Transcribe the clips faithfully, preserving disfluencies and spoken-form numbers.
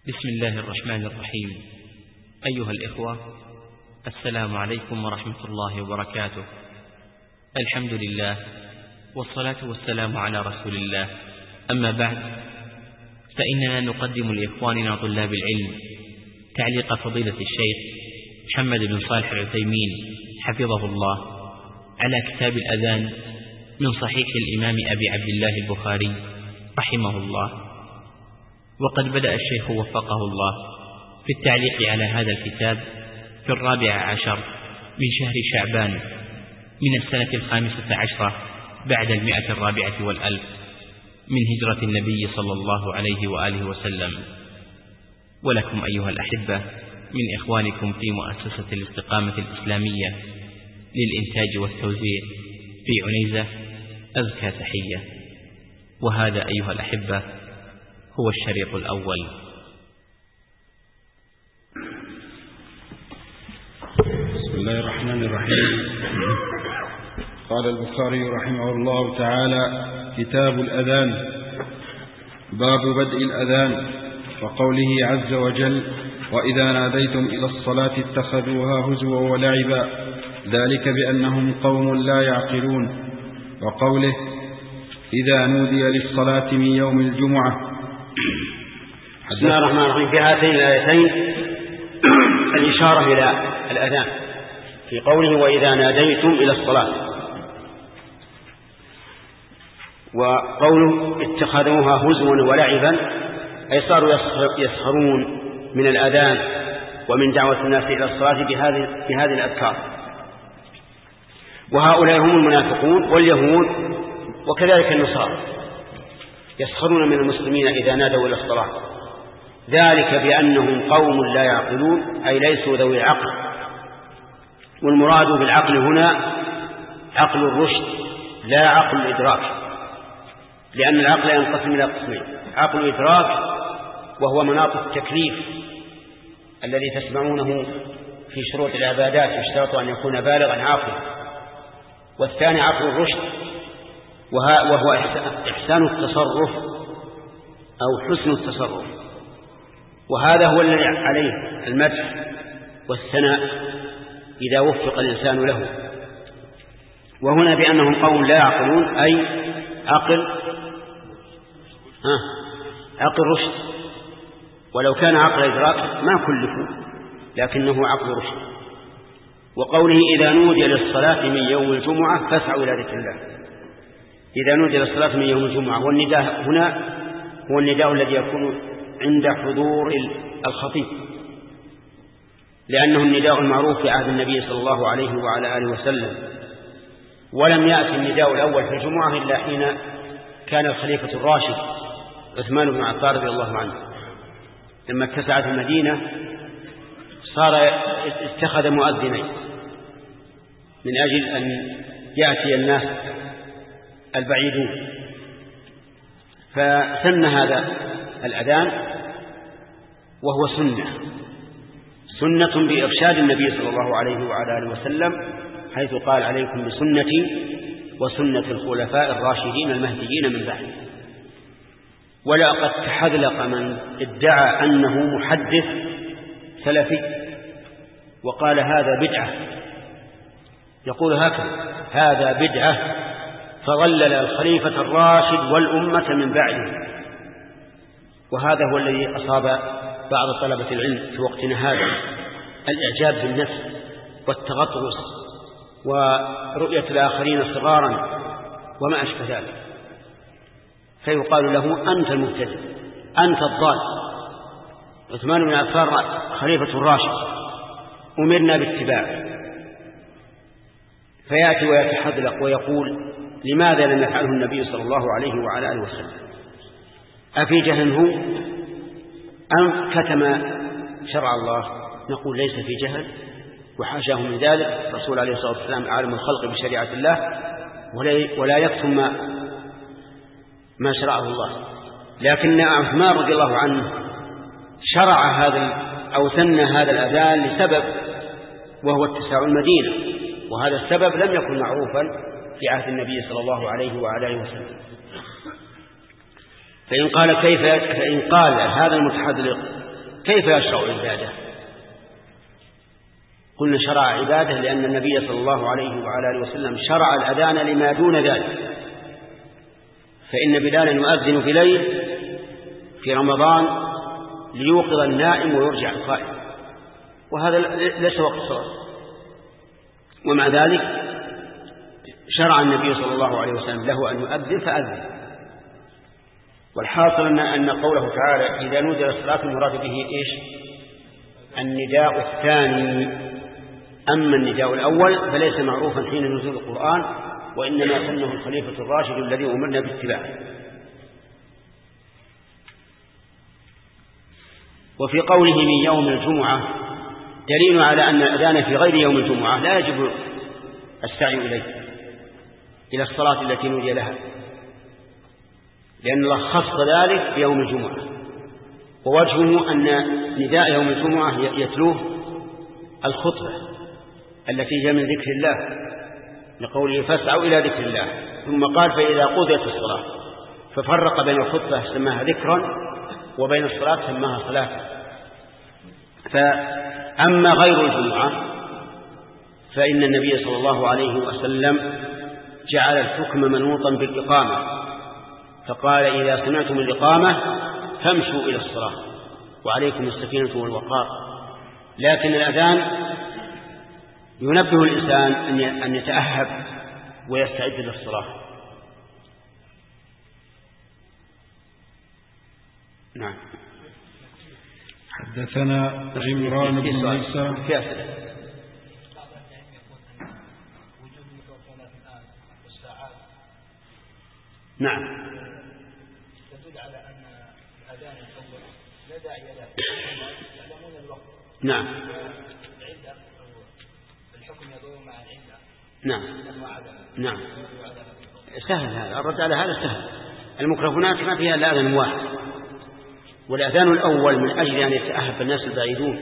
بسم الله الرحمن الرحيم. أيها الإخوة، السلام عليكم ورحمة الله وبركاته. الحمد لله والصلاة والسلام على رسول الله، أما بعد، فإننا نقدم لإخواننا طلاب العلم تعليق فضيلة الشيخ محمد بن صالح العثيمين حفظه الله على كتاب الأذان من صحيح الإمام أبي عبد الله البخاري رحمه الله. وقد بدأ الشيخ وفقه الله في التعليق على هذا الكتاب في الرابع عشر من شهر شعبان من السنة الخامسة عشرة بعد المئة الرابعة والألف من هجرة النبي صلى الله عليه وآله وسلم. ولكم أيها الأحبة من إخوانكم في مؤسسة الاستقامة الإسلامية للإنتاج والتوزيع في عنيزة أزكى تحية. وهذا أيها الأحبة هو الشريط الأول. بسم الله الرحمن الرحيم. قال البخاري رحمه الله تعالى: كتاب الأذان. باب بدء الأذان وقوله عز وجل: وإذا ناديتم إلى الصلاة اتخذوها هزوا ولعبا ذلك بأنهم قوم لا يعقلون. وقوله: إذا نودي للصلاة من يوم الجمعة. بسم الله الرحمن الرحيم. في هاتين الآيتين الإشارة إلى الأذان في قوله: وإذا ناديتم إلى الصلاة، وقوله اتخذوها هزوا ولعبا أي صاروا يسخرون من الأذان ومن دعوة الناس إلى الصلاة بهذه بهذه الأذكار. وهؤلاء هم المنافقون واليهود وكذلك النصارى، يسخرون من المسلمين إذا نادوا إلى الصلاة، ذلك بأنهم قوم لا يعقلون أي ليسوا ذوي عقل. والمراد بالعقل هنا عقل الرشد لا عقل الإدراك، لأن العقل ينقسم إلى قسمين: عقل الإدراك وهو مناط التكليف الذي تسمعونه في شروط العبادات، يشترط أن يكون بالغا عاقلا. والثاني عقل الرشد وهو إحسان التصرف أو حسن التصرف، وهذا هو الذي عليه المدح والثناء إذا وفق الإنسان له. وهنا بأنهم قوم لا يعقلون أي عقل ها عقل رشد، ولو كان عقل إدراك ما كلفوا، لكنه عقل رشد. وقوله: إذا نودي للصلاة من يوم الجمعة فاسعوا إلى ذكر الله. إذا نودي للصلاة من يوم الجمعة، والنداء هنا هو النداء الذي يكون عند حضور الخطيب، لأنه النداء المعروف في عهد النبي صلى الله عليه وعلى آله وسلم. ولم يأتي النداء الأول في الجمعة إلا حين كان الخليفة الراشد عثمان بن عفان رضي الله عنه لما اتسعت المدينة صار اتخذ مؤذنين من أجل أن يأتي الناس البعيدون، فسن هذا الأذان وهو سنة سنة بإرشاد النبي صلى الله عليه وعلى آله وسلم، حيث قال: عليكم بسنتي وسنة الخلفاء الراشدين المهديين من بعد. ولقد تحذلق من ادعى أنه محدث سلفي وقال هذا بدعة، يقول هكذا: هذا بدعة، فضلل الخليفة الراشد والأمة من بعده. وهذا هو الذي أصاب بعض طلبة العلم في وقتنا هذا، الإعجاب بالنفس والتغطرس ورؤية الآخرين صغارا وما أشبه ذلك، فيقال له: أنت المبتدع، أنت الضال. عثمان بن عفان خليفة الراشد أمرنا باتباعه، فيأتي ويتحذلق ويقول: لماذا لم يفعله النبي صلى الله عليه وعلى آله وسلم؟ أفي جهل هو أم كتم شرع الله؟ نقول: ليس في جهل وحاشاه من ذلك، الرسول عليه الصلاة والسلام عالم الخلق بشريعة الله ولا يكتم ما, ما شرعه الله. لكن عثمان رضي الله عنه شرع هذا أو سن هذا الأذان لسبب، وهو اتساع المدينة، وهذا السبب لم يكن معروفا في عهد النبي صلى الله عليه وعلى آله وسلم. فإن قال كيف فإن قال هذا المتحذلق كيف يشرع العبادة؟ قلنا شرع عبادة لأن النبي صلى الله عليه وعلى آله وسلم شرع الأذان لما دون ذلك. فإن بلالا يؤذن في ليل في رمضان ليوقظ النائم ويرجع القائم، وهذا ليس وقت الصلاة، ومع ذلك شرع النبي صلى الله عليه وسلم له أن يؤذن فأذن. والحاصل أن, أن قوله تعالى إذا نودي للصلاة المراد به إيش؟ النداء الثاني. أما النداء الأول فليس معروفا حين نزول القرآن، وإنما سنه الخليفة الراشد الذي أمرنا باتباعه. وفي قوله من يوم الجمعة دليل على أن الأذان في غير يوم الجمعة لا يجب السعي إليه إلى الصلاة التي نودي لها، لأن الله خص ذلك بيوم الجمعة. ووجهه أن نداء يوم الجمعة يتلوه الخطبة التي هي من ذكر الله، لقوله فاسعوا إلى ذكر الله. ثم قال فإذا قضيت الصلاة، ففرق بين الخطبة سماها ذكرا وبين الصلاة سماها صلاة. فأما غير الجمعة فإن النبي صلى الله عليه وسلم جعل الحكم منوطا بالإقامة، فقال إذا سمعتم الإقامة فامشوا إلى الصلاة وعليكم السكينة والوقار. لكن الأذان ينبه الإنسان أن يتأهب ويستعد للصلاة. نعم. حدثنا عمران بن ميسرة. نعم. تدل على أن الأذان الأول لا داعي له، يعلمون الوقت. نعم. العلة الحكم يدور مع العلة. نعم. نعم. سهل هذا، الرد على هذا سهل. الميكروفونات ما فيها إلا أذان واحد، والأذان الأول من أجل أن يتأهب الناس البعيدون.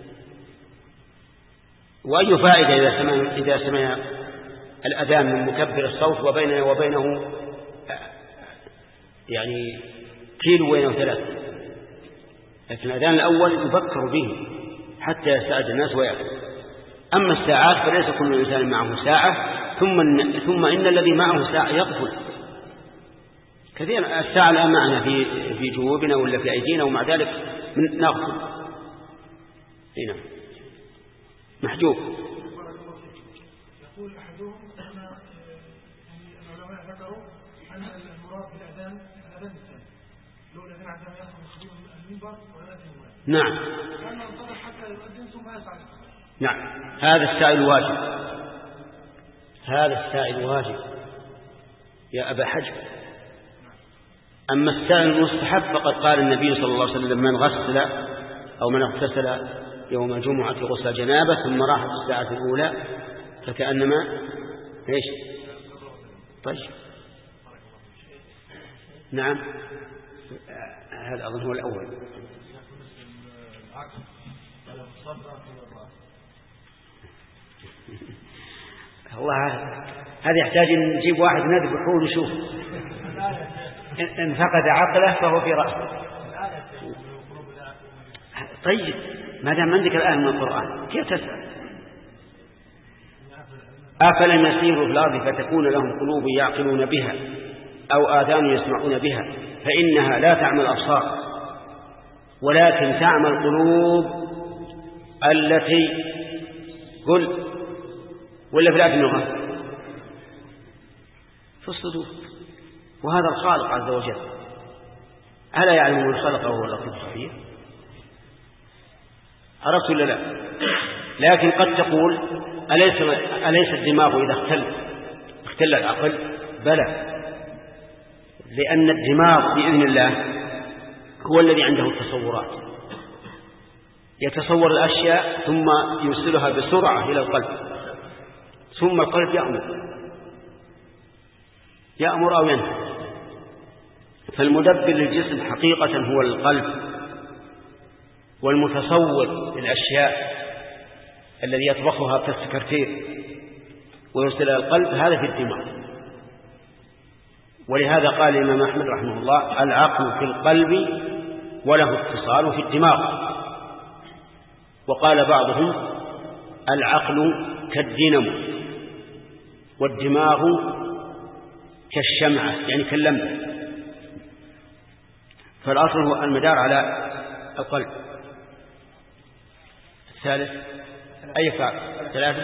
وأي فائدة إذا سمع إذا سمع الأذان من مكبر الصوت وبينه وبينه يعني كيلو وين ثلاثة، لكن الأذان الأول يفكر به حتى يستعد الناس ويأكل. أما الساعات فليس كل إنسان معه ساعة، ثم ثم إن الذي معه ساعة يغفل كثيرا. الساعة لا معنا في في جيوبنا ولا في أيدينا، ومع ذلك نغفل. هنا محجوب. يقول أحدهم أن العلماء ذكروا أن المراد بالأذان الأذان الثاني، لو الأذان عندما يخرج الخطيب من المنبر ولا أذان واحد. نعم. لأنه انتظر حتى يؤذن ثم يسعى. نعم. هذا السائل واجب، هذا السائل واجب يا أبا حجر. أما السائل المستحب فقد قال النبي صلى الله عليه وسلم من غسل أو من اغتسل يوم الجمعة غسل جنابه ثم راح في الساعة الأولى فكأنما إيش؟ طيب. نعم. هذا أظن هو الأول. الله هذا يحتاج أن نجيب واحد نذبحه ونشوف إن فقد عقله فهو في رأسه. طيب ما دام عندك الآن من القرآن كيف تسأل؟ أفلم يسيروا في الأرض فتكون لهم قلوب يعقلون بها أو آذان يسمعون بها فإنها لا تعمى الأبصار ولكن تعمى القلوب التي قل ولا في الأدمغة في الصدور. وهذا الخالق عز وجل ألا يعلم من خلقه وهو اللطيف الخبير؟ عرفت ولا لا؟ لكن قد تقول أليس, أليس الدماغ إذا اختل اختل العقل؟ بلى، لأن الدماغ بإذن الله هو الذي عنده التصورات، يتصور الأشياء ثم يوصلها بسرعة إلى القلب، ثم القلب يأمر يأمر أو ينهى. فالمدبر للجسم حقيقة هو القلب، والمتصور للأشياء الذي يطبخها كالسكرتير ويرسلها القلب هذا في الدماغ. ولهذا قال الإمام أحمد رحمه الله العقل في القلب وله اتصال في الدماغ. وقال بعضهم العقل كالدينمو والدماغ كالشمعة يعني كاللمبة، فالأصل هو المدار على القلب. الثالث أي فعل ثلاثة.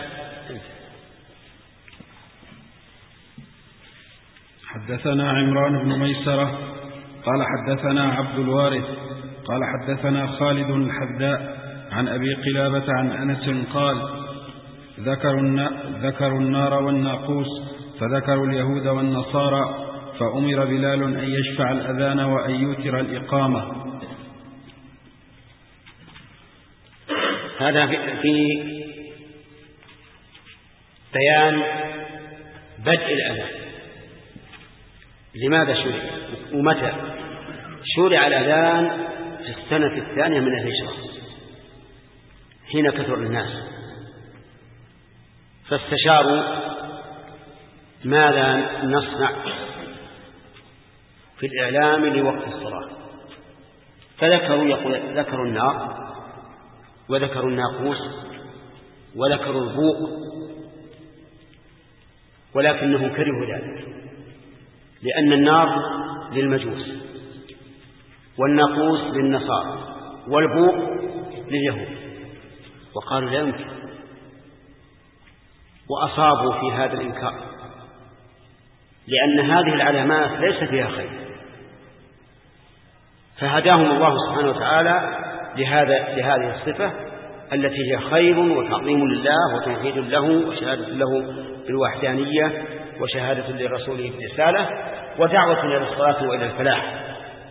حدثنا عمران بن ميسرة قال حدثنا عبد الوارث قال حدثنا خالد الحذاء عن أبي قلابة عن أنس قال ذكروا ذكروا النار والناقوس فذكروا اليهود والنصارى فأمر بلال أن يشفع الأذان وأن يوتر الإقامة. هذا في بيان بدء الأذان. لماذا شرع ومتى شرع الأذان؟ في السنة الثانية من الهجرة حين كثر الناس، فاستشاروا ماذا نصنع في الإعلام لوقت الصلاة، فذكروا يقول ذكروا النار وذكروا الناقوس وذكروا البوق، ولكنهم كرهوا ذلك لأن النار للمجوس والناقوس للنصارى والبوق لليهود، وقالوا لا يمكن، وأصابوا في هذا الإنكار لأن هذه العلامات ليس فيها خير، فهداهم الله سبحانه وتعالى لهذا لهذه الصفة التي هي خير وتعظيم لله وتوحيد له وشهادة له بالوحدانية وشهادة لرسوله بالرسالة ودعوة إلى الصلاة وإلى الفلاح.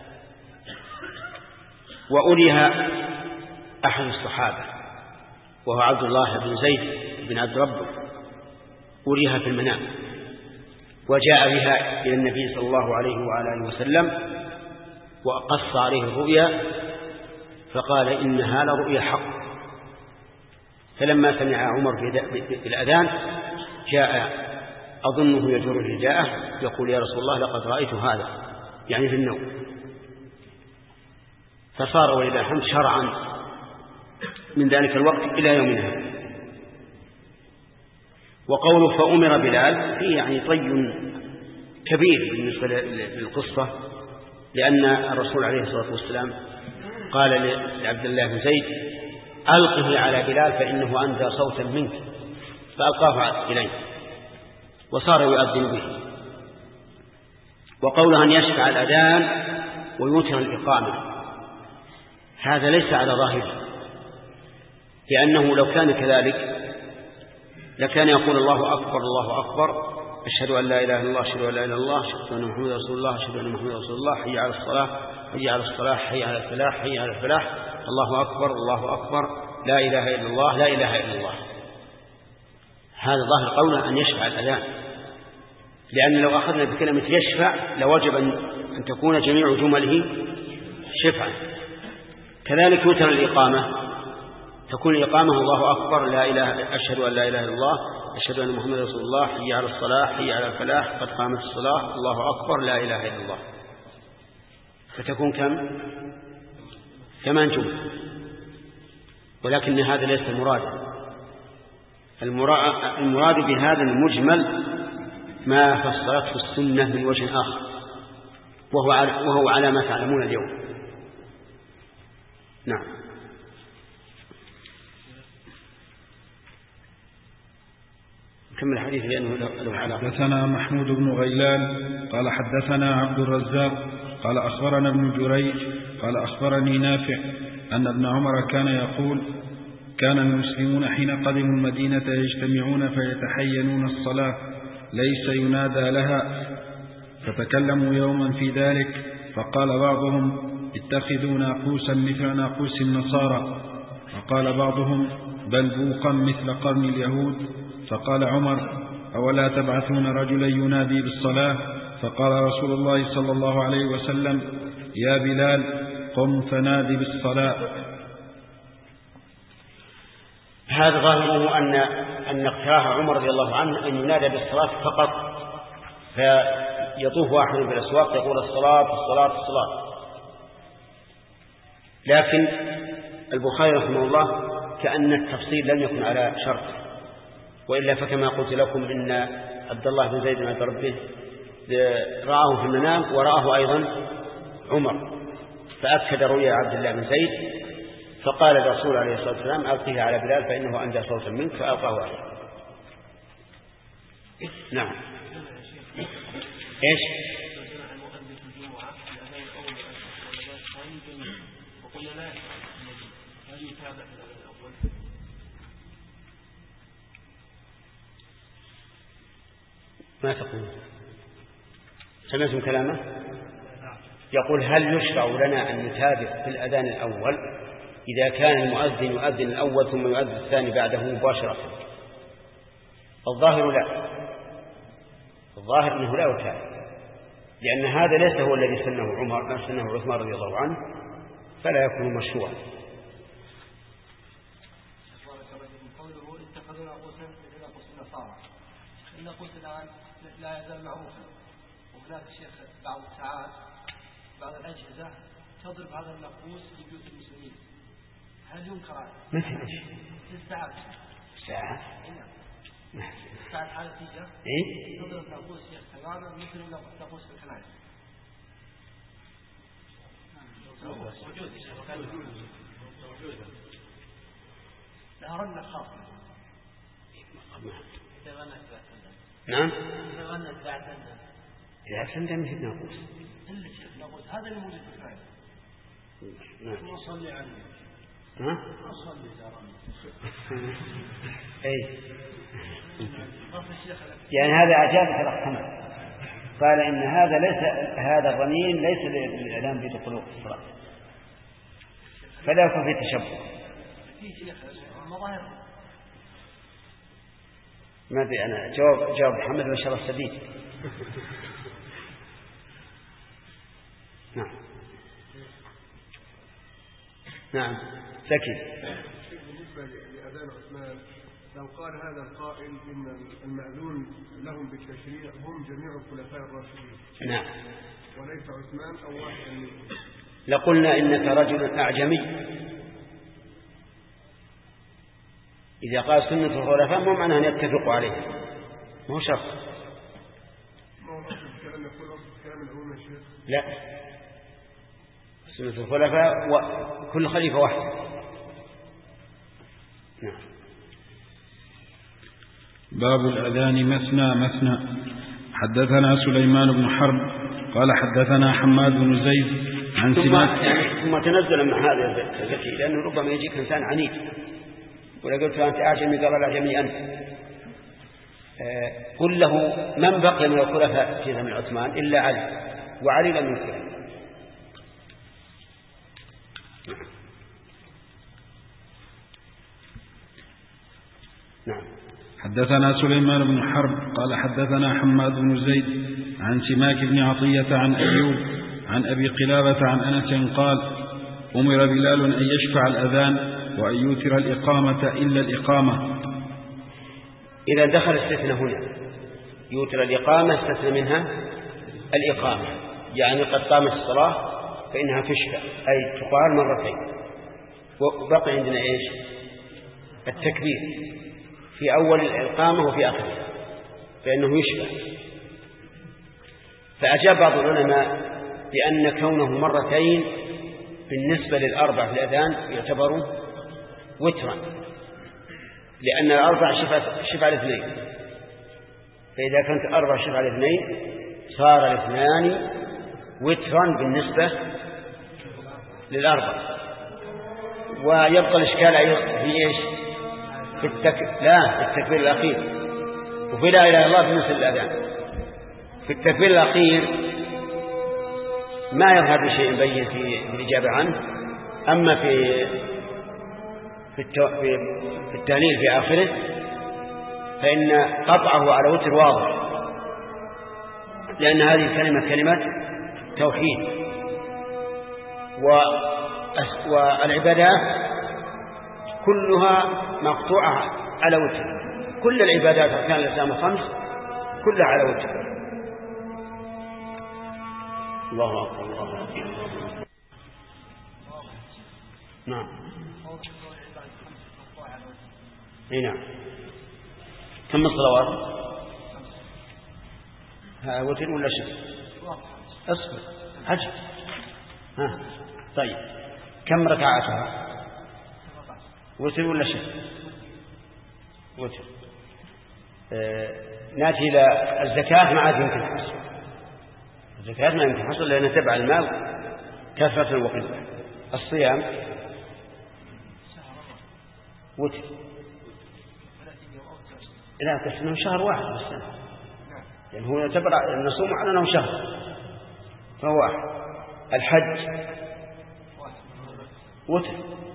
وأريها أحد الصحابة وهو عبد الله بن زيد بن عبد ربه، أريها في المنام وجاء بها إلى النبي صلى الله عليه وآله وسلم وقص عليه الرؤيا فقال إنها لرؤيا حق. فلما سمع عمر بالأذان جاء أظنه يجر رداءه يقول يا رسول الله لقد رأيت هذا، يعني في النوم، فصار ولله الحمد شرعا من ذلك الوقت إلى يومنا. وقوله فأمر بلال فيه يعني طي كبير بالنسبة للقصة، لأن الرسول عليه الصلاة والسلام قال لعبد الله بن زيد ألقه على بلال فإنه أندى صوتا منك، فألقاه إليه وصار يؤذن به. وقوله أن يشفع الأذان ويوتر الإقامة هذا ليس على ظاهره، لأنه لو كان كذلك لكان يقول الله أكبر الله أكبر أشهد أن لا إله إلا الله أشهد أن لا إله إلا الله أشهد أن محمدا رسول الله أشهد أن محمدا رسول الله حي على الصلاة حي على الصلاة حي على الفلاح حي على الفلاح الله أكبر الله أكبر لا إله إلا الله لا إله إلا الله. هذا ظاهر قوله أن يشفع الأذان، لأن لو أخذنا بكلمة يشفع لوجب أن تكون جميع جمله شفعا. كذلك يوتر الإقامة تكون الإقامة الله أكبر لا إله أشهد أن لا إله إلا الله أشهد أن محمد رسول الله حي على الصلاة حي على الفلاح قد قامت الصلاة الله أكبر لا إله إلا الله، فتكون كم؟ ثمان جمل. ولكن هذا ليس المراد. المراد بهذا المجمل ما فسرته السنة من وجه آخر، وهو على, وهو على ما تعلمون اليوم. نعم. كمل الحديث لأنه له علاقة. حدثنا محمود بن غيلان قال حدثنا عبد الرزاق قال أخبرنا ابن جريج قال أخبرني نافع أن ابن عمر كان يقول كان المسلمون حين قدموا المدينة يجتمعون فيتحينون الصلاة ليس ينادى لها، فتكلموا يوما في ذلك فقال بعضهم اتخذوا ناقوسا مثل ناقوس النصارى، وقال بعضهم بل بوقا مثل قرن اليهود. فقال عمر أولا تبعثون رجلا ينادي بالصلاة؟ فقال رسول الله صلى الله عليه وسلم يا بلال قم فنادي بالصلاة. هذا ظاهره أن أن اقتراح عمر رضي الله عنه أن ينادى بالصلاة فقط، فيطوف واحد بالأسواق يقول الصلاة الصلاة الصلاة. لكن البخاري رحمه الله كأن التفصيل لم يكن على شرط، وإلا فكما قلت لكم إن عبد الله بن زيد عند ربه رآه في المنام ورآه أيضا عمر، فأكد رؤيا عبد الله بن زيد، فقال الرسول عليه الصلاة والسلام ألقيه على بلال فإنه أندى صوتا منك، فألقاه عليه. نعم. إيش؟ ما تقول؟ سمعتم كلامه؟ يقول هل يشرع لنا أن نتابع في الأذان الأول إذا كان المؤذن يؤذن الأول ثم يؤذن الثاني بعده مباشرة؟ الظاهر لا، الظاهر أنه لا يتابع، لأن هذا ليس هو الذي سنه عمر، سنه عثمان رضي الله عنه، فلا يكون مشروعا. إن قلت الآن لا يزال معروفا، وهناك الشيخ بعض الساعات بعض الأجهزة تضرب هذا الناقوس في بيوت المسلمين، هل ينكر عليه؟ مثل ايش؟ الساعات. ساعة؟ نعم. الساعات هذه تيجي إيه؟ تضرب ناقوس شيخ تماما مثل ناقوس في الكنائس. موجود موجود. لها رنة خاصة. نعم. إذا سندم مثل ناقوس. هذا اللي موجود في الكنائس. نعم. نصلي عليه. ها؟ نصلي أي. يعني هذا أجاب ترحمه، قال إن هذا ليس هذا الرنين ليس للإعلام بدخول الصلاة، فلا يكون فيه تشبه. ما أدري أنا جواب جواب محمد ما شاء الله سديد. نعم نعم زكي. بالنسبة لأذان عثمان، لو قال هذا القائل إن المأذون لهم بالتشريع هم جميع الخلفاء الراشدين، نعم، وليس عثمان أو واحد منهم، لقلنا إنك رجل أعجمي. إذا قال سنة الخلفاء مو معناه أن يتفقوا عليه، مو شرط. ما هو أصل الكلام يقول أصل الكلام الأول يا شيخ؟ لا، سنة الخلفاء وكل خليفة واحد. نعم. باب الأذان مثنى مثنى. حدثنا سليمان بن حرب قال حدثنا حماد بن زيد عن سماك. يعني ثم تنزل من هذا زكي، لأنه ربما يجيك إنسان عنيد ولا قلت أنت أعجمي قال الأعجمي أنت. آه قل له من بقي من الخلفاء في زمن عثمان إلا علي، وعلي لم ينكر. نعم. حدثنا سليمان بن حرب قال حدثنا حماد بن زيد عن سماك بن عطية عن أيوب عن أبي قلابة عن أنس قال أمر بلال أن يشفع الأذان وأن يوتر الإقامة إلا الإقامة. إذا دخل استثنى هنا يوتر الإقامة استثنى منها الإقامة، يعني قد قامت الصلاة فإنها تشفع أي تقال مرتين. وبقي عندنا إيش؟ التكبير في أول الإقامة وفي آخرها فإنه يشفع. فأجاب بعض العلماء بأن كونه مرتين بالنسبة للأربع في الأذان يعتبر وترا، لأن الأربع شفع الاثنين، فإذا كانت الأربع شفع الاثنين صار الاثنان وترا بالنسبة للأربع. ويبقى الإشكال في إيش؟ في التك... لا في التكبير الأخير، وفي لا إله إلا الله بالنسبة للأذان. في التكبير الأخير ما يظهر شيء بين في الإجابة عنه، أما في في, التو... في... في التهليل في آخره فإن قطعه على وتر واضح، لأن هذه الكلمة كلمة توحيد، و... والعبادات كلها مقطوعة على وتر، كل العبادات أركان الإسلام الخمس كلها على وتر. الله أكبر الله أكبر. نعم. اي نعم. كم الصلوات؟ ها وتر ولا شفع؟ اصبر عجب. ها طيب كم ركعتها؟ وتر ولا شفع؟ وتر. آه ناتي إلى الزكاة ما عاد يمكن حصل. الزكاة ما يمكن حصل لأنها تبع المال كثرة وقلة. الصيام وتر. لا كسنه شهر واحد بس يعني هو يعتبر نصوم على أنه شهر فهو واحد. الحج وتر.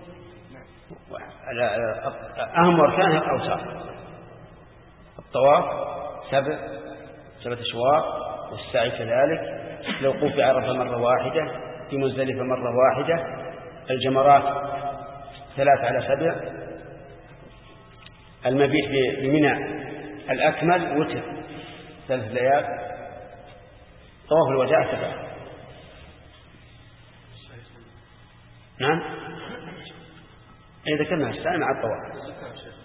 أهم أركانها الأوتار. الطواف سبع سبعة أشواط والسعي كذلك. الوقوف في عرفة مرة واحدة في مزدلفة مرة واحدة. الجمرات ثلاث على سبع. المبيت بمنى الأكمل وتر ثلاث ليال. طواف الوداع سبع. نعم إذا كنا الساعة مع الطواف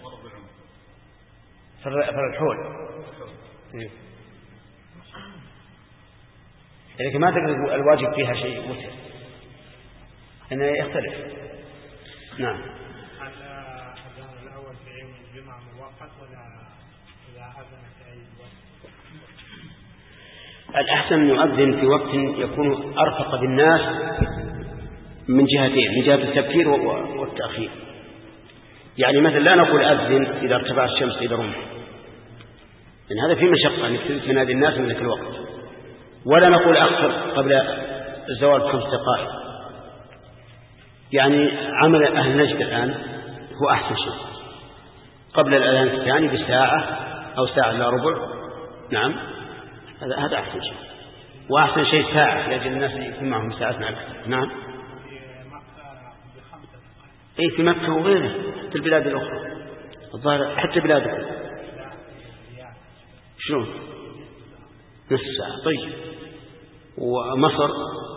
فالحول إذا ما تقدر الواجب فيها شيء وتر إنه يختلف. نعم. هل الأذان الأول في يوم الجمعة موقت ولا إذا أذن في أي وقت؟ الأحسن يؤذن في وقت يكون أرفق بالناس من جهتين، من جهة التبكير والتأخير. يعني مثلا لا نقول أذن إذا ارتفعت الشمس إلى رمح لأن هذا في مشقة أنك تنادي الناس من ذلك الوقت. ولا نقول أخر قبل الزوال بخمس دقائق. يعني عمل أهل نجد الآن هو أحسن شيء قبل الأذان الثاني بساعة أو ساعة إلا ربع. نعم هذا هذا أحسن شيء. وأحسن شيء ساعة لأجل الناس يكون معهم ساعات مع الكثير. نعم. أي في مكة وغيرها حتى البلاد الأخرى الظاهر حتى بلادكم. شلون؟ نصف ساعة. طيب ومصر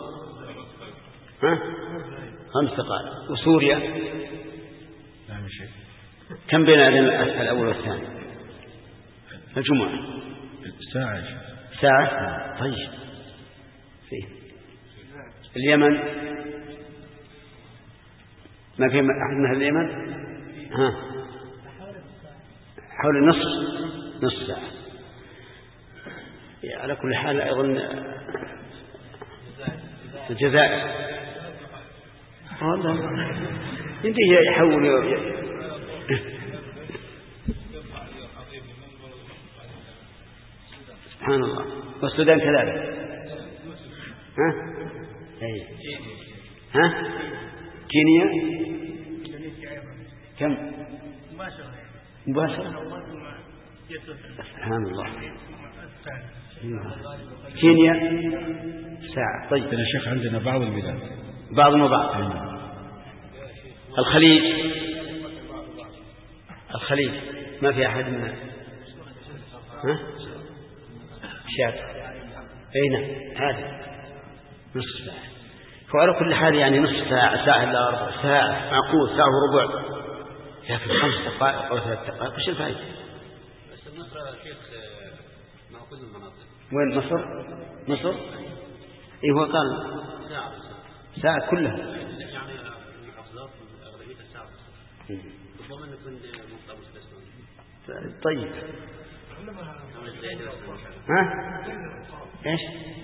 ها خمس دقائق. وسوريا نعم شيء. كم بين الأول والثاني؟ الجمعة ساعة. ساعة. طيب فيه. اليمن ما في أحد من اليمن؟ ها حول النصف نصف ساعة. على كل حال أظن الجزائر والله ينتهي يحول. سبحان الله. والسودان كذلك. ها أي. ها كينيا كم مباشرة. سبحان الله. كينيا ساعة. طيب يا شيخ عندنا بعض البلاد بعض وبعض. الخليج الخليج ما في أحد من ها شاب أين هذا نصف ساعة. فعلى كل حال يعني نصف ساعة ساعة إلا ربع ساعة معقول ساعة وربع. لكن خمس دقائق أو ثلاث دقائق وش الفائدة؟ بس مصر شيخ معقول المناطق. وين مصر؟ مصر إيه هو قال ساعة ساعة كلها يعني المحافظات أغلبية الساعة ربما نكون مقطع مستثنى. طيب ها إيش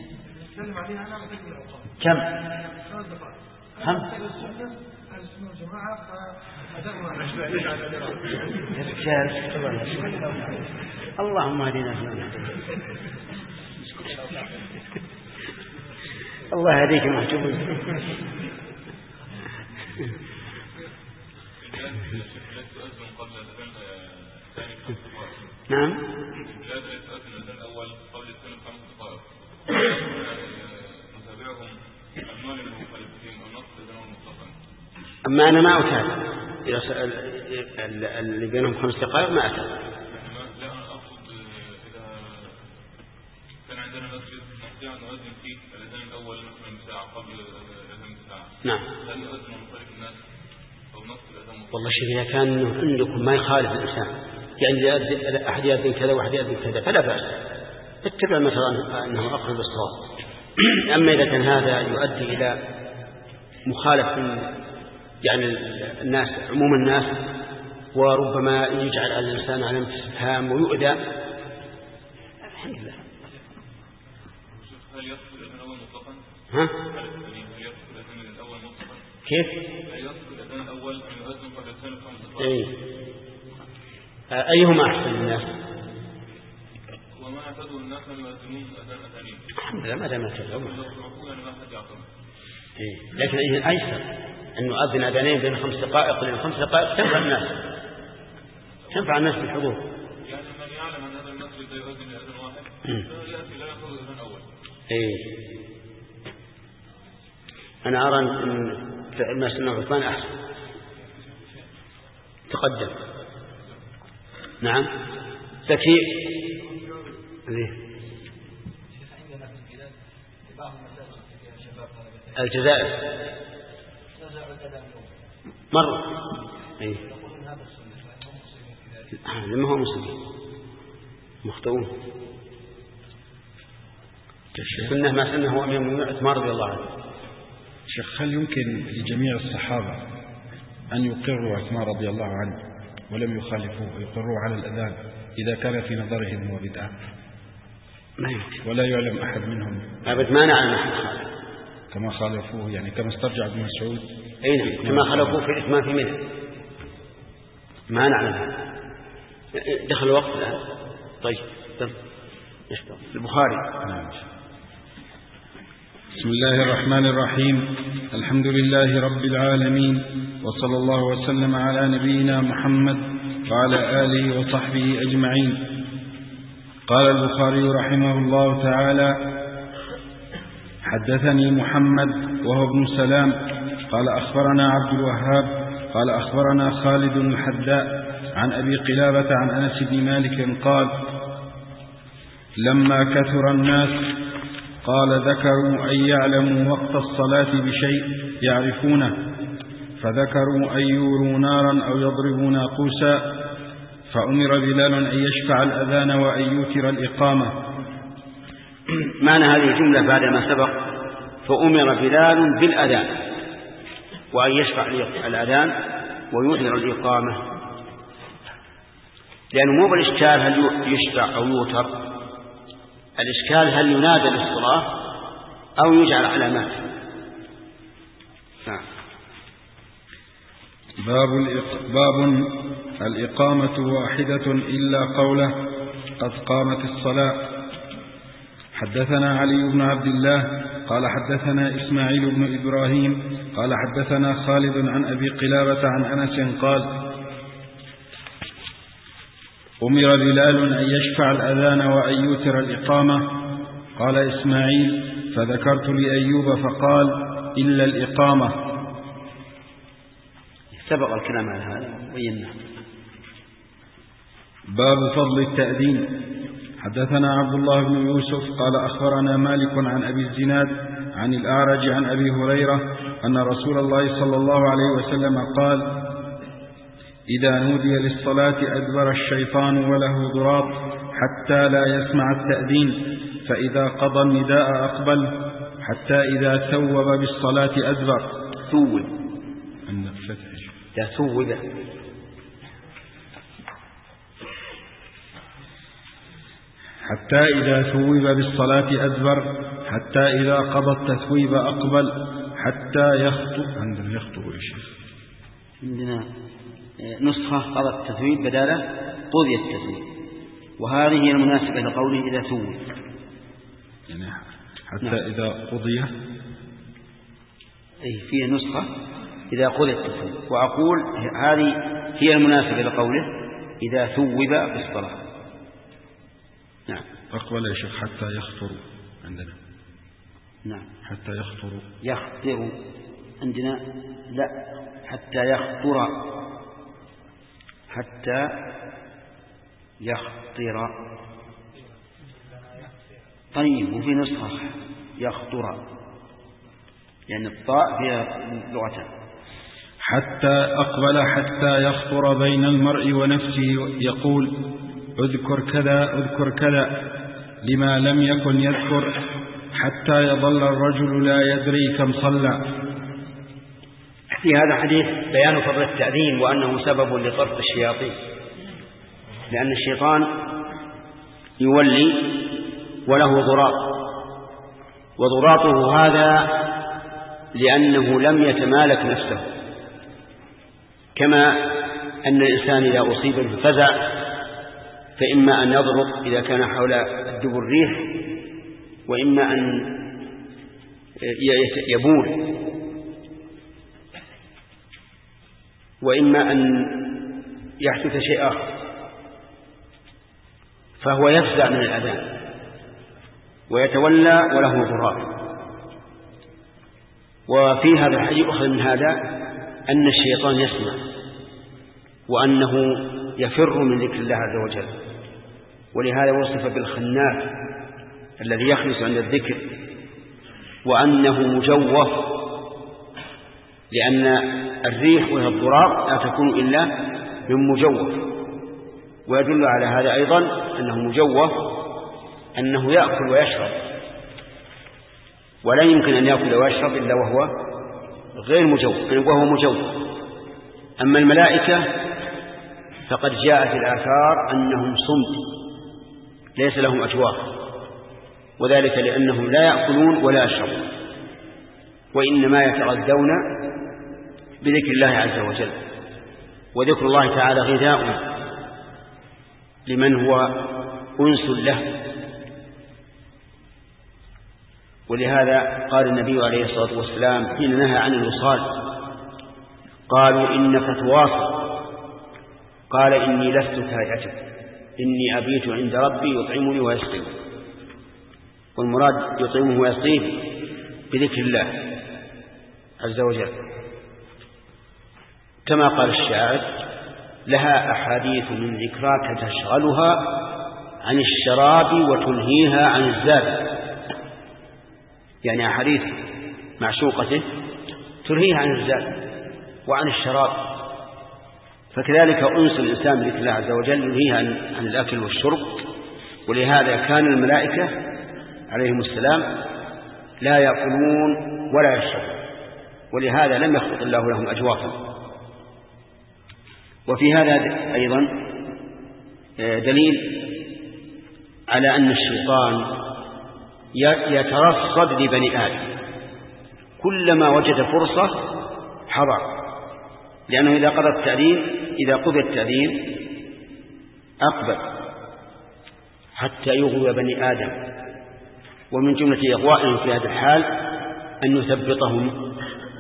كم هم اللهم اهدنا فيمن الله يهديك محجوب. نعم أما أنا ما أتابع إذا سأل اللي بينهم خمس دقائق ما أتابع. لا أنا أقصد إذا كان عندنا مسجد نستطيع أن نؤذن فيه الأذان الأول مثلا بساعة قبل الأذان بساعة. نعم. هل نؤذن من طريق الناس والله شوف إذا كان عندكم ما يخالف الإنسان، يعني أحد يأذن كذا وأحد يأذن كذا فلا بأس، اتبع مثلا أنه أقرب الصواب. أما إذا كان هذا يؤدي إلى مخالفة يعني الناس عموم الناس، وربما يجعل الإنسان على استفهام ويؤذى، الحمد لله. هل يصل الأذان الأول مطلقا؟ ها؟ هل يصل الأذان الأول مطلقا؟ كيف؟ هل يصل الأذان الأول أن يؤذن قبل الثاني خمس إيه. أيهما أحسن الناس؟ وما اعتدوا الناس أن يؤذنون الأذان الثاني. الحمد لله ما دام اعتدوا. يعني ما أحد يعترض. إيه. لكن أيه أيسر أن نؤذن أذانين بين خمس دقائق، لأن خمس دقائق تنفع الناس، تنفع الناس بالحضور. يعني من يعلم أن هذا المسجد يؤذن لأذان واحد يأتي لا يأخذ الأذان أول. إيه. أنا أرى أن ما سنة عثمان أحسن. تقدم. نعم. زكي. الجزائر. مرة. إيه. لما هو مسلمين مخطئون. سنة ما سنه هو أمير المؤمنين عثمان رضي الله عنه. شيخ هل يمكن لجميع الصحابة أن يقروا عثمان رضي الله عنه ولم يخالفوه ويقروا على الأذان إذا كان في نظرهم هو بدعة؟ ما يمكن. ولا يعلم أحد منهم أبد ما نعلم أحد خالف كما خالفوه، يعني كما استرجع ابن مسعود. أين كما خالفوه في الإثمان في منه ما نعلم. دخل الوقت الآن. طيب تم البخاري. نعم. بسم الله الرحمن الرحيم. الحمد لله رب العالمين، وصلى الله وسلم على نبينا محمد وعلى آله وصحبه أجمعين. قال البخاري رحمه الله تعالى: حدثني محمد وهو ابن سلام قال أخبرنا عبد الوهاب قال أخبرنا خالد الحداء عن أبي قلابة عن أنس بن مالك قال: لما كثر الناس قال ذكروا أن يعلموا وقت الصلاة بشيء يعرفونه، فذكروا أن يوروا نارا أو يضربوا ناقوسا، فأمر بلال أن يشفع الأذان وأن يوتر الإقامة. معنى هذه الجملة بعد ما سبق: فأمر بلال بالأذان وأن يشفع الأذان ويوتر الإقامة، لأنه مو بالإشكال هل يشفع أو يوتر، الإشكال هل ينادى للصلاة أو يجعل علامات. نعم. باب باب الإقامة واحدة إلا قوله قد قامت الصلاة. حدثنا علي بن عبد الله قال حدثنا إسماعيل بن إبراهيم قال حدثنا خالد عن أبي قلابة عن أنس قال: أمر بلال أن يشفع الأذان وأن يوتر الإقامة. قال إسماعيل: فذكرت لأيوب فقال: إلا الإقامة. سبق الكلام على هذا بينا. باب فضل التأذين. حدثنا عبد الله بن يوسف قال أخبرنا مالك عن أبي الزناد عن الأعرج عن أبي هريرة أن رسول الله صلى الله عليه وسلم قال: إذا نودي للصلاة أدبر الشيطان وله ضراط حتى لا يسمع التأذين، فإذا قضى النداء أقبل، حتى إذا ثوب بالصلاة أدبر. ثوب عند الفتح ثوب حتى إذا ثوب بالصلاة أدبر، حتى إذا قضى التثويب أقبل، حتى يخطو. عندنا يخطو إيش؟ عندنا نسخة قضى التثويب بداله قضي التثويب، وهذه هي المناسبة لقوله إذا ثوب، يعني حتى نعم. إذا قضي أي فيه نسخة إذا قضي التثويب، وأقول هذه هي المناسبة لقوله إذا ثوب بالصلاة. نعم. أقبل يا شيخ حتى يخطر عندنا. نعم. حتى يخطر. يخطر عندنا لا، حتى يخطر، حتى يخطر. طيب وفي نسخة يخطر، يعني الطاء فيها لغتان. حتى أقبل حتى يخطر بين المرء ونفسه يقول اذكر كذا اذكر كذا لما لم يكن يذكر حتى يظل الرجل لا يدري كم صلى. في هذا الحديث بيان فضل التأذين وأنه سبب لطرد الشياطين، لأن الشيطان يولي وله ضراط، وضراطه هذا لأنه لم يتمالك نفسه، كما أن الإنسان إذا أصيب بالفزع فإما أن يضرب إذا كان حول الدبر الريح، وإما أن يبول، وإما أن يحدث شيء آخر، فهو يفزع من الأذان ويتولى وله ضرار. وفي هذا الحديث أخذ من هذا أن الشيطان يسمع، وأنه يفر من ذكر الله عز وجل، ولهذا وصف بالخناس الذي يخلص عند الذكر، وأنه مجوف، لأن الريح وهي الضراب لا تكون إلا من مجوف. ويدل على هذا أيضا أنه مجوف، أنه يأكل ويشرب، ولا يمكن أن يأكل ويشرب إلا وهو غير مجوف، وهو مجوف. أما الملائكة فقد جاءت الآثار أنهم صمت ليس لهم أجواف، وذلك لأنهم لا يأكلون ولا يشربون، وإنما يتغذون بذكر الله عز وجل. وذكر الله تعالى غذاء لمن هو أنس له. ولهذا قال النبي عليه الصلاة والسلام حين نهى عن الوصال، قالوا إنك تواصل، قال إني لست كائتك، إني أبيت عند ربي يطعمني ويسقيني. والمراد يطعمه ويسقيه بذكر الله عز وجل، كما قال الشاعر لها أحاديث من ذكراك تشغلها عن الشراب وتنهيها عن الزاد، يعني أحاديث معشوقته تنهيها عن الزاد وعن الشراب. فكذلك أنس الإنسان بذكر الله عز وجل ينهيها عن الأكل والشرب. ولهذا كان الملائكة عليهم السلام لا يأكلون ولا يشربون، ولهذا لم يخلق الله لهم أجوافا. وفي هذا أيضا دليل على أن الشيطان يترصد لبني آدم، كلما وجد فرصة حضر، لأنه إذا قضى التأذين إذا قضى التأذين أقبل حتى يغوي بني آدم. ومن جملة إغوائهم في هذا الحال أن يثبطهم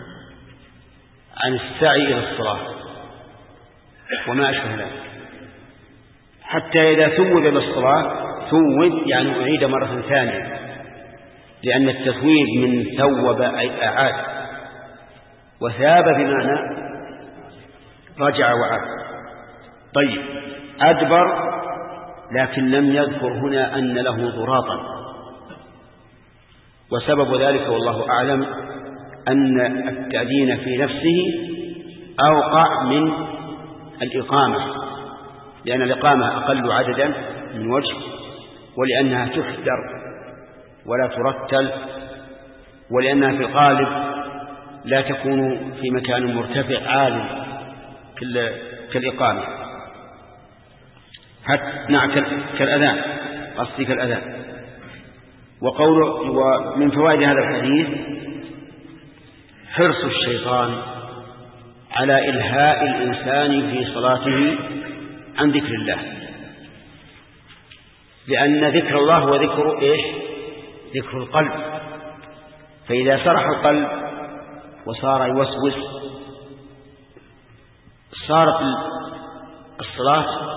عن السعي إلى الصلاة وما أشبه ذلك، حتى إذا ثوب بالصلاة ثوب يعني أعيد مرة ثانية، لأن التثويب من ثوب أي أعاد، وثاب بمعنى رجع وعاد. طيب أدبر، لكن لم يذكر هنا أن له ضراطا، وسبب ذلك والله أعلم أن التأذين في نفسه أوقع من الإقامة، لأن الإقامة أقل عددا من وجه، ولأنها تحذر ولا ترتل، ولأنها في الغالب لا تكون في مكان مرتفع عالٍ كالإقامة، حتى نعم كالأذان، قصدي كالأذان. وقول ومن فوائد هذا الحديث حرص الشيطان على إلهاء الإنسان في صلاته عن ذكر الله، لأن ذكر الله هو ذكر إيش؟ ذكر القلب. فإذا سرح القلب وصار يوسوس صارت الصلاة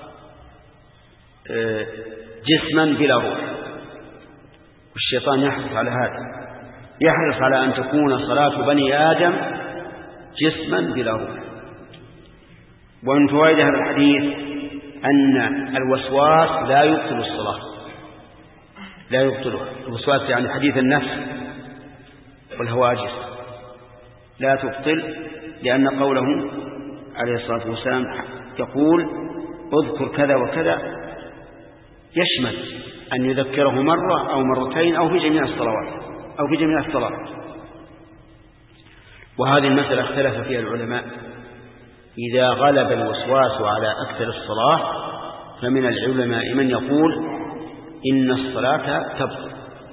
جسما بلا روح، والشيطان يحرص على هذا، يحرص على أن تكون صلاة بني آدم جسما بلا روح. ومن فوائد هذا الحديث أن الوسواس لا يبطل الصلاة، لا يبطلها. الوسواس يعني حديث النفس والهواجس لا تبطل لأن قوله عليه الصلاة والسلام يقول اذكر كذا وكذا يشمل أن يذكره مرة أو مرتين أو في جميع الصلوات أو في جميع الصلاة. وهذه المسألة اختلف فيها العلماء، إذا غلب الوسواس على أكثر الصلاة فمن العلماء من يقول إن الصلاة تبطل،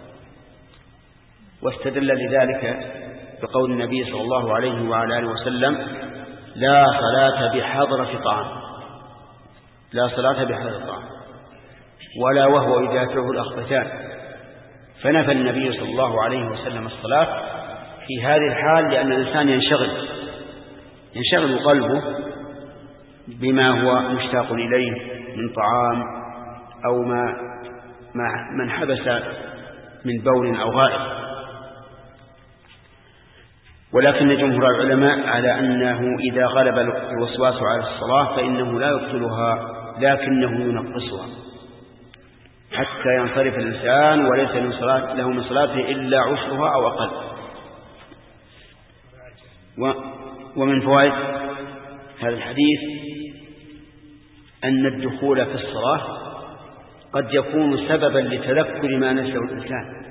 واستدل لذلك بقول النبي صلى الله عليه وعلى آله وسلم لا صلاة بحضرة طعام، لا صلاة بحضرة طعام ولا وهو يدافعه الأخبثان، فنفى النبي صلى الله عليه وسلم الصلاة في هذه الحال، لأن الإنسان ينشغل ينشغل قلبه بما هو مشتاق إليه من طعام أو ما من حبس من بول أو غائط. ولكن جمهور العلماء على أنه إذا غلب الوسواس على الصلاة فإنه لا يبطلها لكنه ينقصها حتى ينصرف الإنسان وليس من صلاة له من صلاته إلا عشرها أو أقل. ومن فوائد هذا الحديث أن الدخول في الصلاة قد يكون سببا لتذكر ما نسيه الإنسان.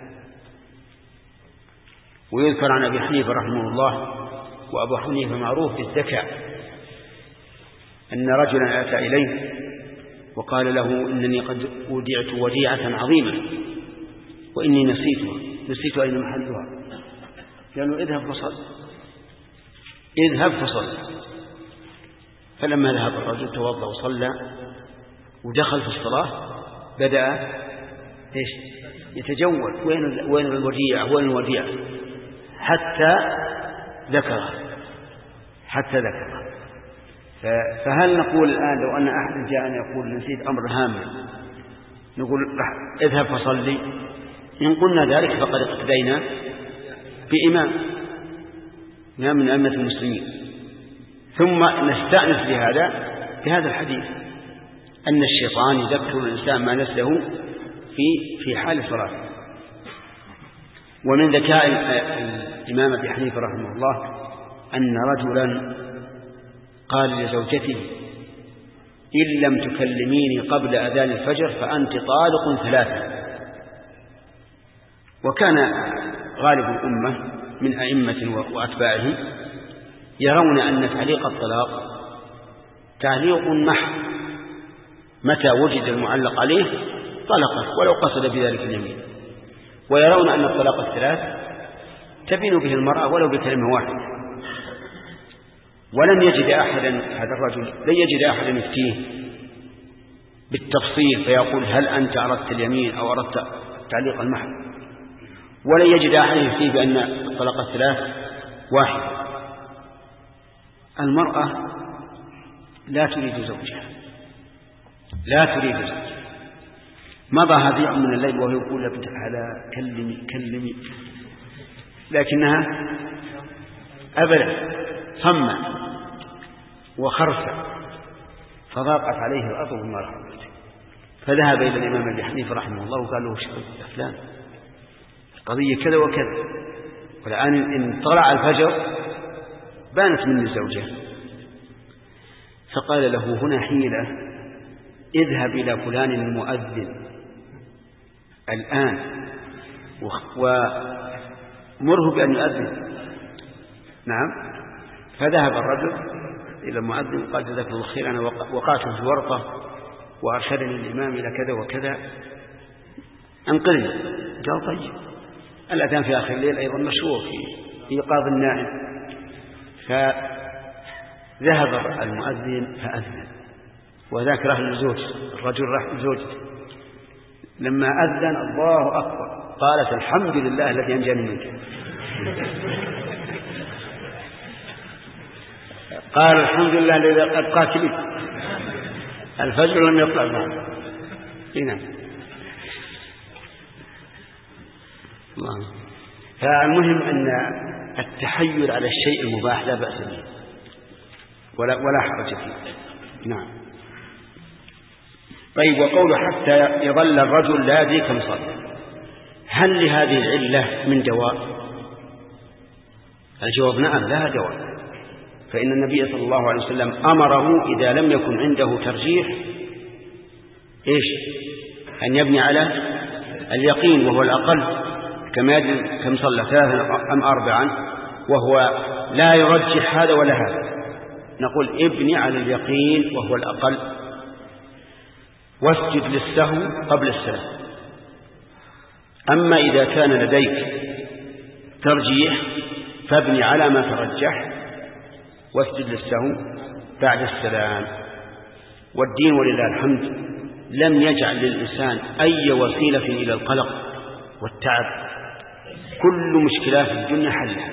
ويذكر عن أبي حنيفة رحمه الله، وأبو حنيفة معروف بالذكاء، أن رجلا أتى إليه وقال له إنني قد ودعت وديعة عظيمة وإني نسيتها نسيت أين محلها. قالوا اذهب فصل اذهب فصل. فلما ذهب الرجل توضأ وصلى ودخل في الصلاة بدأ إيش يتجول وين وين الوديعة وين الوديعة حتى ذكرها حتى ذكرها. فهل نقول الآن لو أن أحد جاء يقول نسيت أمر هام نقول اذهب فصلي؟ إن قلنا ذلك فقد اقتدينا بإمام من أئمة المسلمين. ثم نستأنس بهذا بهذا الحديث أن الشيطان يذكر الإنسان ما نسيه في في حال الصلاة. ومن ذكاء الإمام أبي حنيفة رحمه الله أن رجلا قال لزوجته إن لم تكلميني قبل أذان الفجر فأنت طالق ثلاثة. وكان غالب الأمة من أئمة وأتباعه يرون أن تعليق الطلاق تعليق محض، متى وجد المعلق عليه طلقه ولو قصد بذلك اليمين. ويرون أن الطلاق الثلاث تبين به المرأة ولو بكلمة واحدة. ولم يجد أحدا هذا الرجل لن يجد أحدا يفتيه بالتفصيل فيقول هل أنت أردت اليمين أو أردت تعليق المحض، ولن يجد أحدا يفتيه بأن الطلاق الثلاث واحد. المرأة لا تريد زوجها لا تريد زوجها مضى هذه من الليل وهو يقول لك على كلمي كلمي، لكنها أبدا صمّ وخرف فضاقت عليه الأرض وما رحمته. فذهب إلى الإمام أبي حنيفة رحمه الله وقال له يا فلان قضية كذا وكذا، والآن إن طلع الفجر بانت مني الزوجة. فقال له هنا حيلة، اذهب إلى فلان المؤذن الآن ومره بأن يؤذن. نعم. فذهب الرجل إلى المؤذن قال جزاك الله خير أنا وقعت في ورطة وأرشدني الإمام إلى كذا وكذا أنقذني. قال طيب الأذان في آخر الليل أيضا مشروع في إيقاظ النائم. فذهب المؤذن فأذن وذاك راح للزوج، الرجل راح لزوجته. لما أذن الله أكبر قالت الحمد لله الذي أنجاني منك. قال الحمد لله الذي أبقاك لي الفجر لم يطلع بعد. هنا فالمهم أن التحيل على الشيء المباح لا بأس به ولا ولا حرج فيه. نعم. طيب وقول حتى يظل الرجل لا يدري كم صلى، هل لهذه العلة من دواء؟ الجواب نعم لها دواء. فإن النبي صلى الله عليه وسلم أمره إذا لم يكن عنده ترجيح إيش أن يبني على اليقين وهو الأقل، كما يدري كم صلى ثلاثا أم أربعا وهو لا يرجح هذا ولا هذا، نقول ابني على اليقين وهو الأقل، واسجد للسهو قبل السلام. أما إذا كان لديك ترجيح فابني على ما ترجح واسجد للسهو بعد السلام. والدين ولله الحمد لم يجعل للإنسان أي وسيلة إلى القلق والتعب، كل مشكلات الدنيا حلها،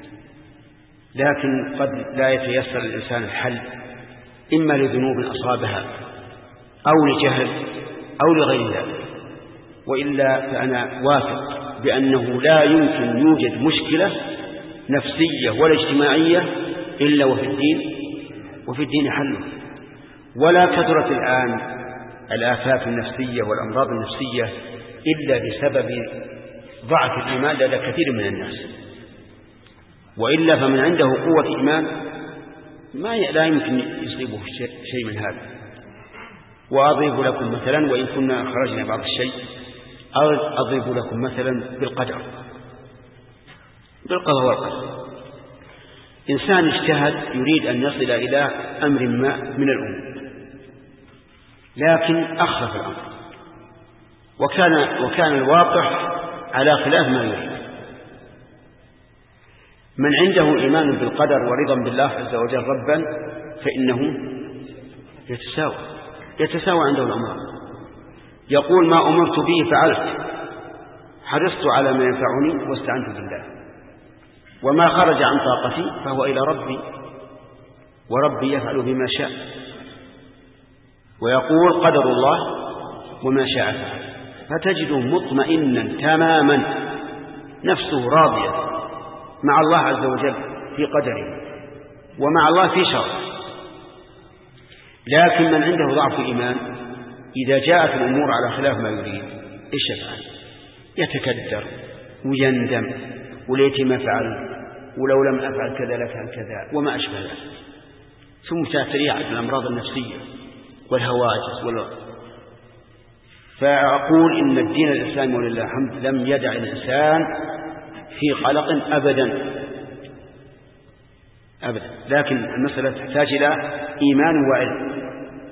لكن قد لا يتيسر الإنسان الحل إما لذنوب أصابها أو لجهل أو لغير ذلك، وإلا فأنا واثق بأنه لا يمكن يوجد مشكلة نفسية ولا اجتماعية إلا وفي الدين وفي الدين حله. ولا كثرت الآن الآفات النفسية والأمراض النفسية إلا بسبب ضعف الإيمان لدى كثير من الناس، وإلا فمن عنده قوة إيمان ما لا يمكن يصيبه شيء من هذا. وأضرب لكم مثلا، وإن كنا خرجنا بعض الشيء، أضرب لكم مثلا بالقدر، بالقضاء والقدر. إنسان اجتهد يريد أن يصل إلى أمر ما من الأمور، لكن أخرف الأمر وكان, وكان الواقع على خلاف ما يريد. من عنده إيمان بالقدر ورضا بالله عز وجل ربا فإنه يتساوى يتساوى عنده الأمر، يقول ما أمرت به فعلت، حرصت على ما ينفعني واستعنت بالله، وما خرج عن طاقتي فهو إلى ربي وربي يفعل بما شاء. ويقول قدر الله وما شاء فعل، فتجده مطمئنا تماما، نفسه راضية مع الله عز وجل في قدره ومع الله في شر. لكن من عنده ضعف إيمان إذا جاءت الأمور على خلاف ما يريد إيش يفعل؟ يتكدر ويندم وليتي ما فعل، ولو لم أفعل كذا لفعل كذا وما أشبه ذلك، ثم تأثريع الأمراض النفسية والهواجس وال... فأقول إن الدين الإسلامي ولله الحمد لم يدع الإنسان في قلق أبدا أبدا، لكن المسألة تحتاج إلى إيمان وعلم.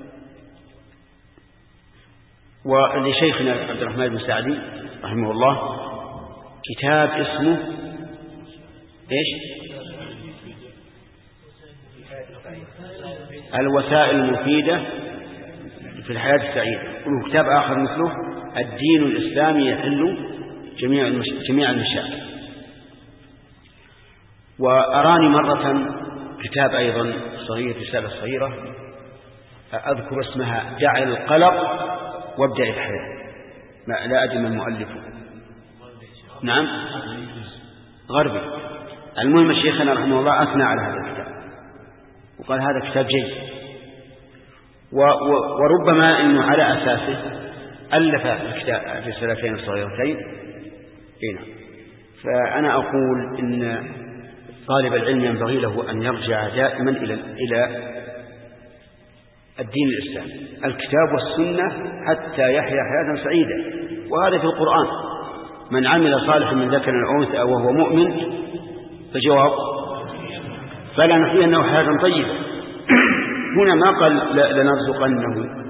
ولشيخنا عبد الرحمن بن سعدي رحمه الله كتاب اسمه إيش؟ الوسائل المفيدة في الحياة السعيدة، وله كتاب آخر مثله الدين الإسلامي يحل جميع المش... جميع المشاكل. وأراني مرة كتاب أيضا صغير، رسالة صغيرة أذكر اسمها دع القلق وابدأ الحياة، ما لا أدري من مؤلفه. نعم غربي. المهم شيخنا رحمه الله أثنى على هذا الكتاب وقال هذا كتاب جيد، وربما أنه على أساسه ألف الكتاب الرسالتين الصغيرتين. هنا فأنا أقول إن طالب العلم ينبغي له أن يرجع دائما إلى إلى الدين الإسلامي، الكتاب والسنة، حتى يحيا حياة سعيدة. وهذا في القرآن: من عمل صالحا من ذكر أو أنثى وهو مؤمن فجواب فلنحيينه حياة طيبة. هنا ما قال لنرزقنه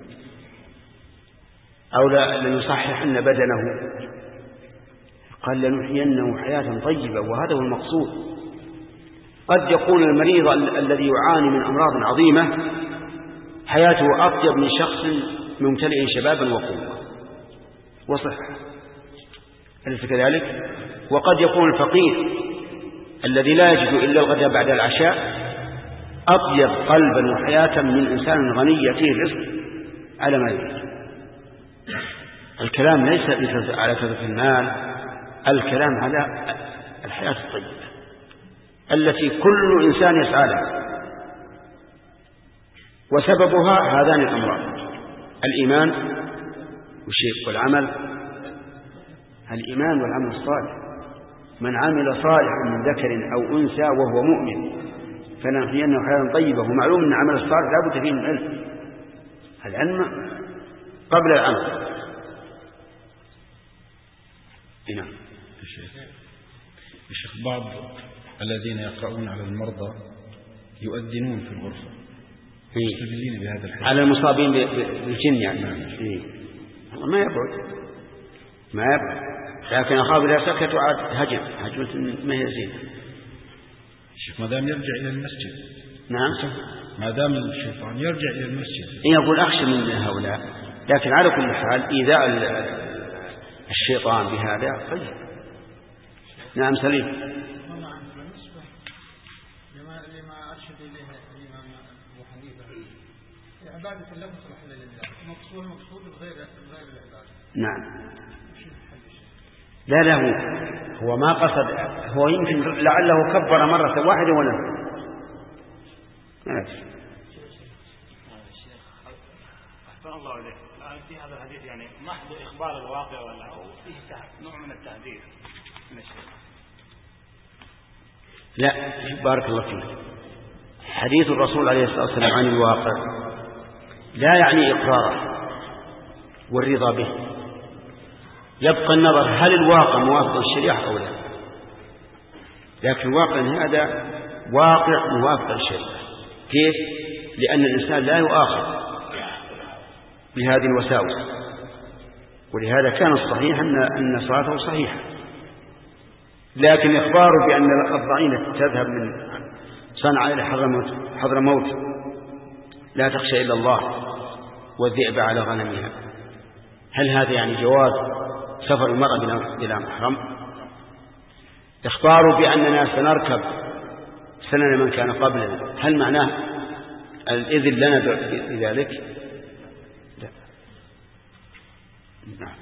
أو لنصححن بدنه، قال لنحيينه حياة طيبة، وهذا هو المقصود. قد يكون المريض الذي يعاني من أمراض عظيمة حياته أطيب من شخص ممتلئ شبابا وقوة وصحة، أليس كذلك؟ وقد يكون الفقير الذي لا يجد إلا الغداء بعد العشاء أطيب قلبا وحياة من إنسان غني يأتيه الرزق على ما يريد. الكلام ليس على كثرة المال، الكلام على الحياة الطيبة التي كل إنسان يسعى لها، وسببها هذان الأمران: الإيمان والعمل، الإيمان والعمل الصالح. من عمل صالحا من ذكر أو أنثى وهو مؤمن فلنحيينه حياة طيبة. ومعلوم أن عمل الصالح لا بد فيه من العلم، العلم قبل العمل. نعم. الشيخ بعض الذين يقرؤون على المرضى يؤذنون في الغرفة مستدلين بهذا الحديث على المصابين بالجن يعني. إيه. ما يبعد ما يبعد، لكن أخاف إذا سكتوا عاد هجم هجمة ما هي زينة. الشيخ ما دام يرجع إلى المسجد. نعم. ما دام الشيطان يرجع إلى المسجد. يقول أخشى من هؤلاء، لكن على كل حال إيذاء الشيطان بهذا طيب. نعم سليم. بالنسبة لما لما أرشد إليه الإمام أبو حنيفة عبادة لا تصلح إلا لله، مقصود مقصود غير غير العبادة. نعم. لا لا هو هو ما قصد، هو يمكن لعله كبر مرة واحدة ولا ماشي. الشيخ أحسن الله عليك. الآن في هذا الحديث يعني محض إخبار الواقع ولا أو فيه نوع من التهديد من الشيخ؟ لا بارك الله فيك. حديث الرسول عليه الصلاة والسلام عن الواقع لا يعني إقراره والرضا به، يبقى النظر هل الواقع موافق للشريعة أو لا. لكن الواقع هذا واقع موافق للشريعة. كيف؟ لأن الإنسان لا يؤاخذ بهذه الوساوس، ولهذا كان الصحيح أن أن صلاته صحيحة. لكن إخباره بأن الضعينة تذهب من صنعاء إلى حضرموت لا تخشى إلا الله والذئب على غنمها، هل هذا يعني جواز سفر المرأة بلا محرم؟ إخباره بأننا سنركب سنن من كان قبلنا، هل معناه الإذن لنا بذلك؟ لا. نعم.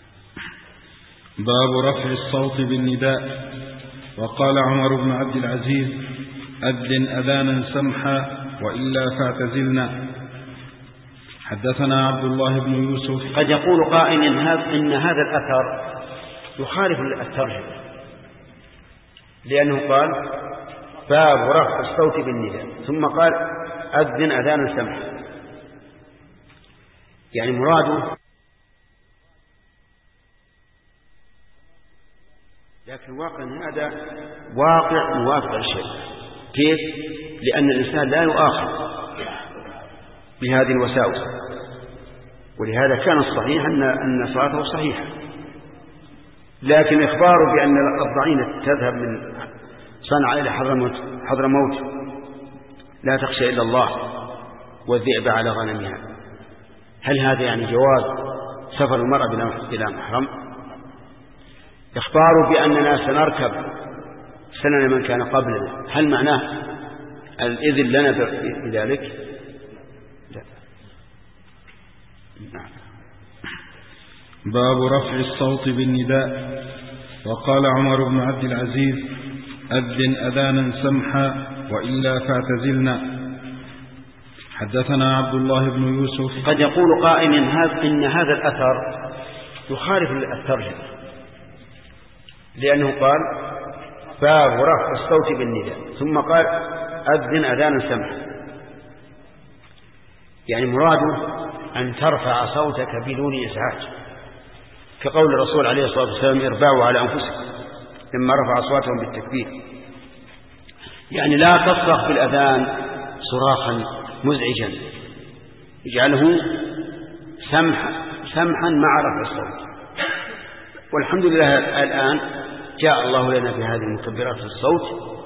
باب رفع الصوت بالنداء. وقال عمر بن عبد العزيز: أذن أذانا سمحا وإلا فاعتزلنا. حدثنا عبد الله بن يوسف. قد يقول قائل إن هذا الأثر يخالف الترجمة، لأنه قال باب رفع الصوت بالنداء ثم قال أذن أذانا سمحا، يعني مراده. لكن واقع هذا واقع موافق للشريعة. كيف؟ لأن الإنسان لا يؤاخذ بهذه الوساوس، ولهذا كان الصحيح أن أن صلاته صحيحة. لكن إخباره بأن الضعينة تذهب من صنعاء إلى حضرموت لا تخشى إلا الله والذئب على غنمها، هل هذا يعني جواز سفر المرأة بلا محرم؟ إخباره بأننا سنركب سنن من كان قبلنا، هل معناه الإذن لنا بذلك؟ لا. نعم. باب رفع الصوت بالنداء. وقال عمر بن عبد العزيز: أذن أذانا سمحا وإلا فاعتزلنا. حدثنا عبد الله بن يوسف. قد يقول قائل إن هذا الأثر يخالف الترجمة، لأنه قال باب رفع الصوت بالنداء ثم قال أذن أذانا سمحا، يعني مراده أن ترفع صوتك بدون إزعاج، كقول الرسول عليه الصلاة والسلام: اربعوا على أنفسكم، لما رفع أصواتهم بالتكبير، يعني لا تصرخ بالأذان صراخا مزعجا، اجعله سمحا سمحا مع رفع الصوت. والحمد لله الآن جاء الله لنا بهذه المكبرات الصوت،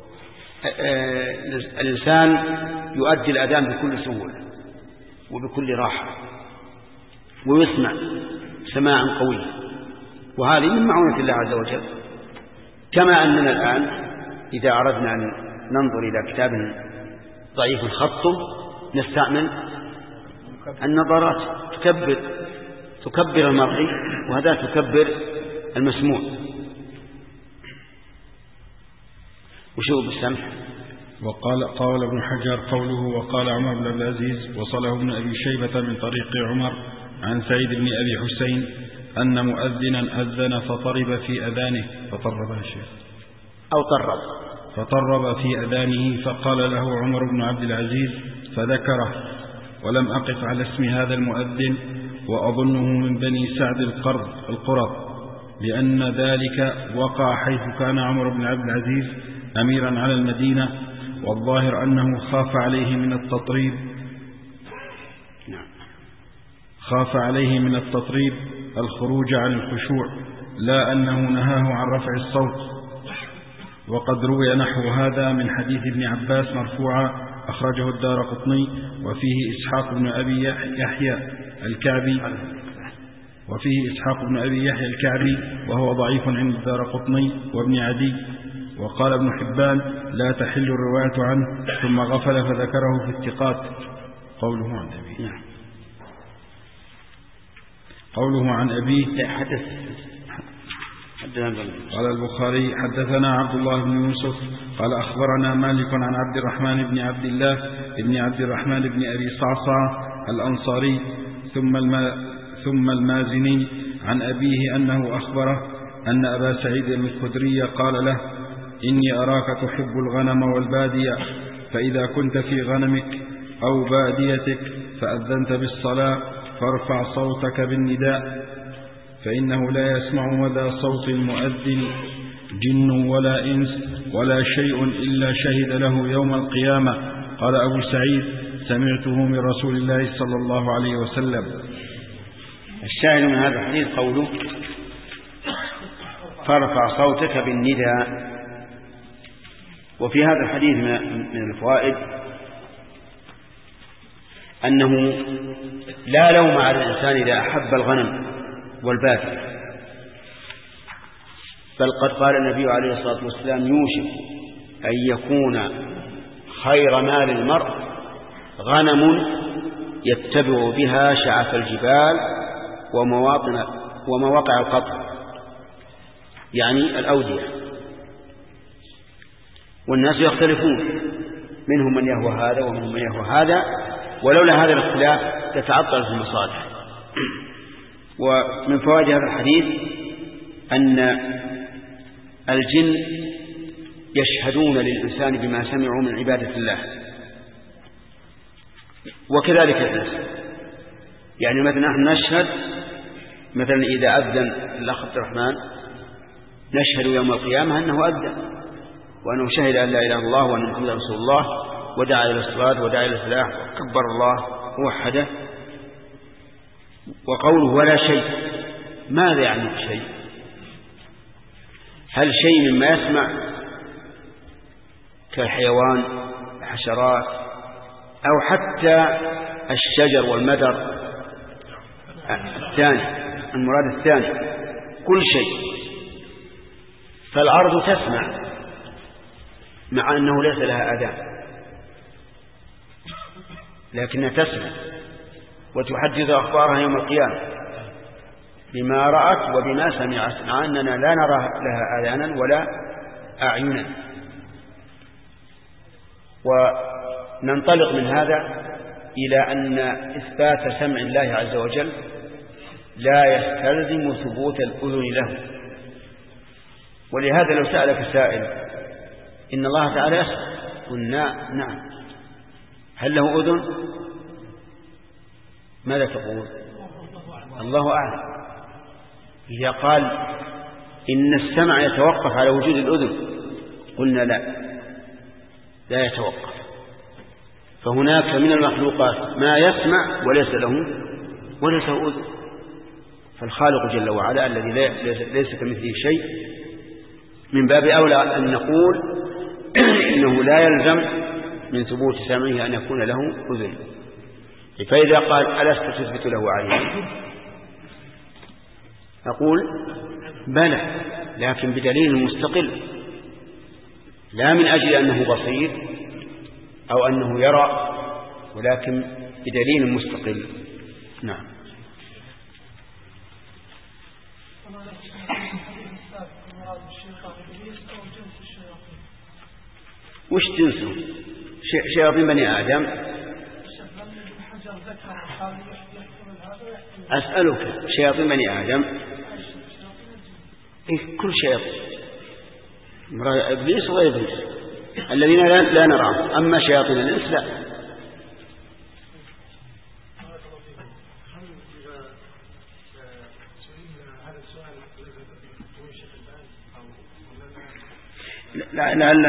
الإنسان يؤدي الأذان بكل سهولة وبكل راحة ويسمع سماعا قويا، وهذه من معونة الله عز وجل. كما أننا الآن إذا أردنا أن ننظر إلى كتاب ضعيف خطه نستعمل النظرات، تكبر تكبر المرئي وهذا تكبر المسموع. وشو بالسمح؟ وقال قال ابن حجر قوله وقال عمر بن عبد العزيز وصله ابن أبي شيبة من طريق عمر عن سعيد بن أبي حسين أن مؤذنا أذن فطرب في أذانه. فطرب الشيخ أو طرب فطرب في أذانه فقال له عمر بن عبد العزيز فذكره، ولم أقف على اسم هذا المؤذن، وأظنه من بني سعد القرض القرظ، لأن ذلك وقع حيث كان عمر بن عبد العزيز أميرا على المدينة، والظاهر أنه خاف عليه من التطريب خاف عليه من التطريب الخروج عن الخشوع، لا أنه نهاه عن رفع الصوت. وقد روي نحو هذا من حديث ابن عباس مرفوعا أخرجه الدارقطني، وفيه إسحاق بن أبي يحيى الكعبي وفيه إسحاق بن أبي يحيى الكعبي وهو ضعيف عند الدارقطني وابن عدي. وقال ابن حبان لا تحل الرواية عنه، ثم غفل فذكره في الثقات. قوله عن أبيه قوله عن أبيه حدث قال البخاري حدثنا عبد الله بن يوسف قال أخبرنا مالك عن عبد الرحمن بن عبد الله بن عبد الرحمن بن أبي صعصع الأنصاري ثم الم... ثم المازني عن أبيه أنه أخبره أن أبا سعيد الخدري قال له إني أراك تحب الغنم والبادية، فإذا كنت في غنمك أو باديتك فأذنت بالصلاة فارفع صوتك بالنداء، فإنه لا يسمع مدى صوت المؤذن جن ولا إنس ولا شيء إلا شهد له يوم القيامة. قال أبو سعيد سمعته من رسول الله صلى الله عليه وسلم. الشاهد من هذا الحديث قوله فارفع صوتك بالنداء. وفي هذا الحديث من الفوائد أنه لا لوم على الإنسان إذا أحب الغنم والبادية، بل قد قال النبي عليه الصلاة والسلام يوشك أن يكون خير مال المرء غنم يتبع بها شعف الجبال ومواطن ومواقع القطر، يعني الأودية. والناس يختلفون، منهم من يهوى هذا ومنهم من يهوى هذا، ولولا هذا الاختلاف تتعطل في المصالح. ومن فوائد هذا الحديث أن الجن يشهدون للإنسان بما سمعوا من عبادة الله، وكذلك الإنس. يعني مثلا نحن نشهد مثلا إذا أذن الأخ عبد الرحمن نشهد يوم القيامة أنه أذن، وأنه شهد أن لا إله إلا الله وأن محمدا رسول الله، ودعا إلى الصلاة ودعا إلى الفلاح وكبر الله ووحده. وقوله ولا شيء، ماذا يعني شيء؟ هل شيء مما يسمع كالحيوان الحشرات أو حتى الشجر والمدر؟ الثاني المراد الثاني كل شيء. فالأرض تسمع مع أنه ليس لها آذان، لكنها تسمع وتحدث أخبارها يوم القيامة بما رأت وبما سمعت، مع أننا لا نرى لها آذانا ولا أعينا. وننطلق من هذا إلى أن إثبات سمع الله عز وجل لا يستلزم ثبوت الأذن له. ولهذا لو سألك سائل إن الله تعالى يسمع، قلنا نعم، هل له أذن؟ ماذا تقول؟ الله أعلم. إذا قال إن السمع يتوقف على وجود الأذن، قلنا لا، لا يتوقف. فهناك من المخلوقات ما يسمع وليس له وليس له أذن. فالخالق جل وعلا الذي ليس كمثله شيء من باب أولى أن نقول إنه لا يلزم من ثبوت سمعه أن يكون له أذن. فإذا قال ألست تثبت له عينا، نقول بلى، لكن بدليل مستقل، لا من أجل أنه بصير أو أنه يرى، ولكن بدليل مستقل. نعم. وش جنسه؟ شياطين بني آدم. أسألك، شياطين بني آدم إيه؟ كل شياطين، إبليس وإبليس الذين لا, لا نراهم. أما شياطين الإنس لا. لا لا لا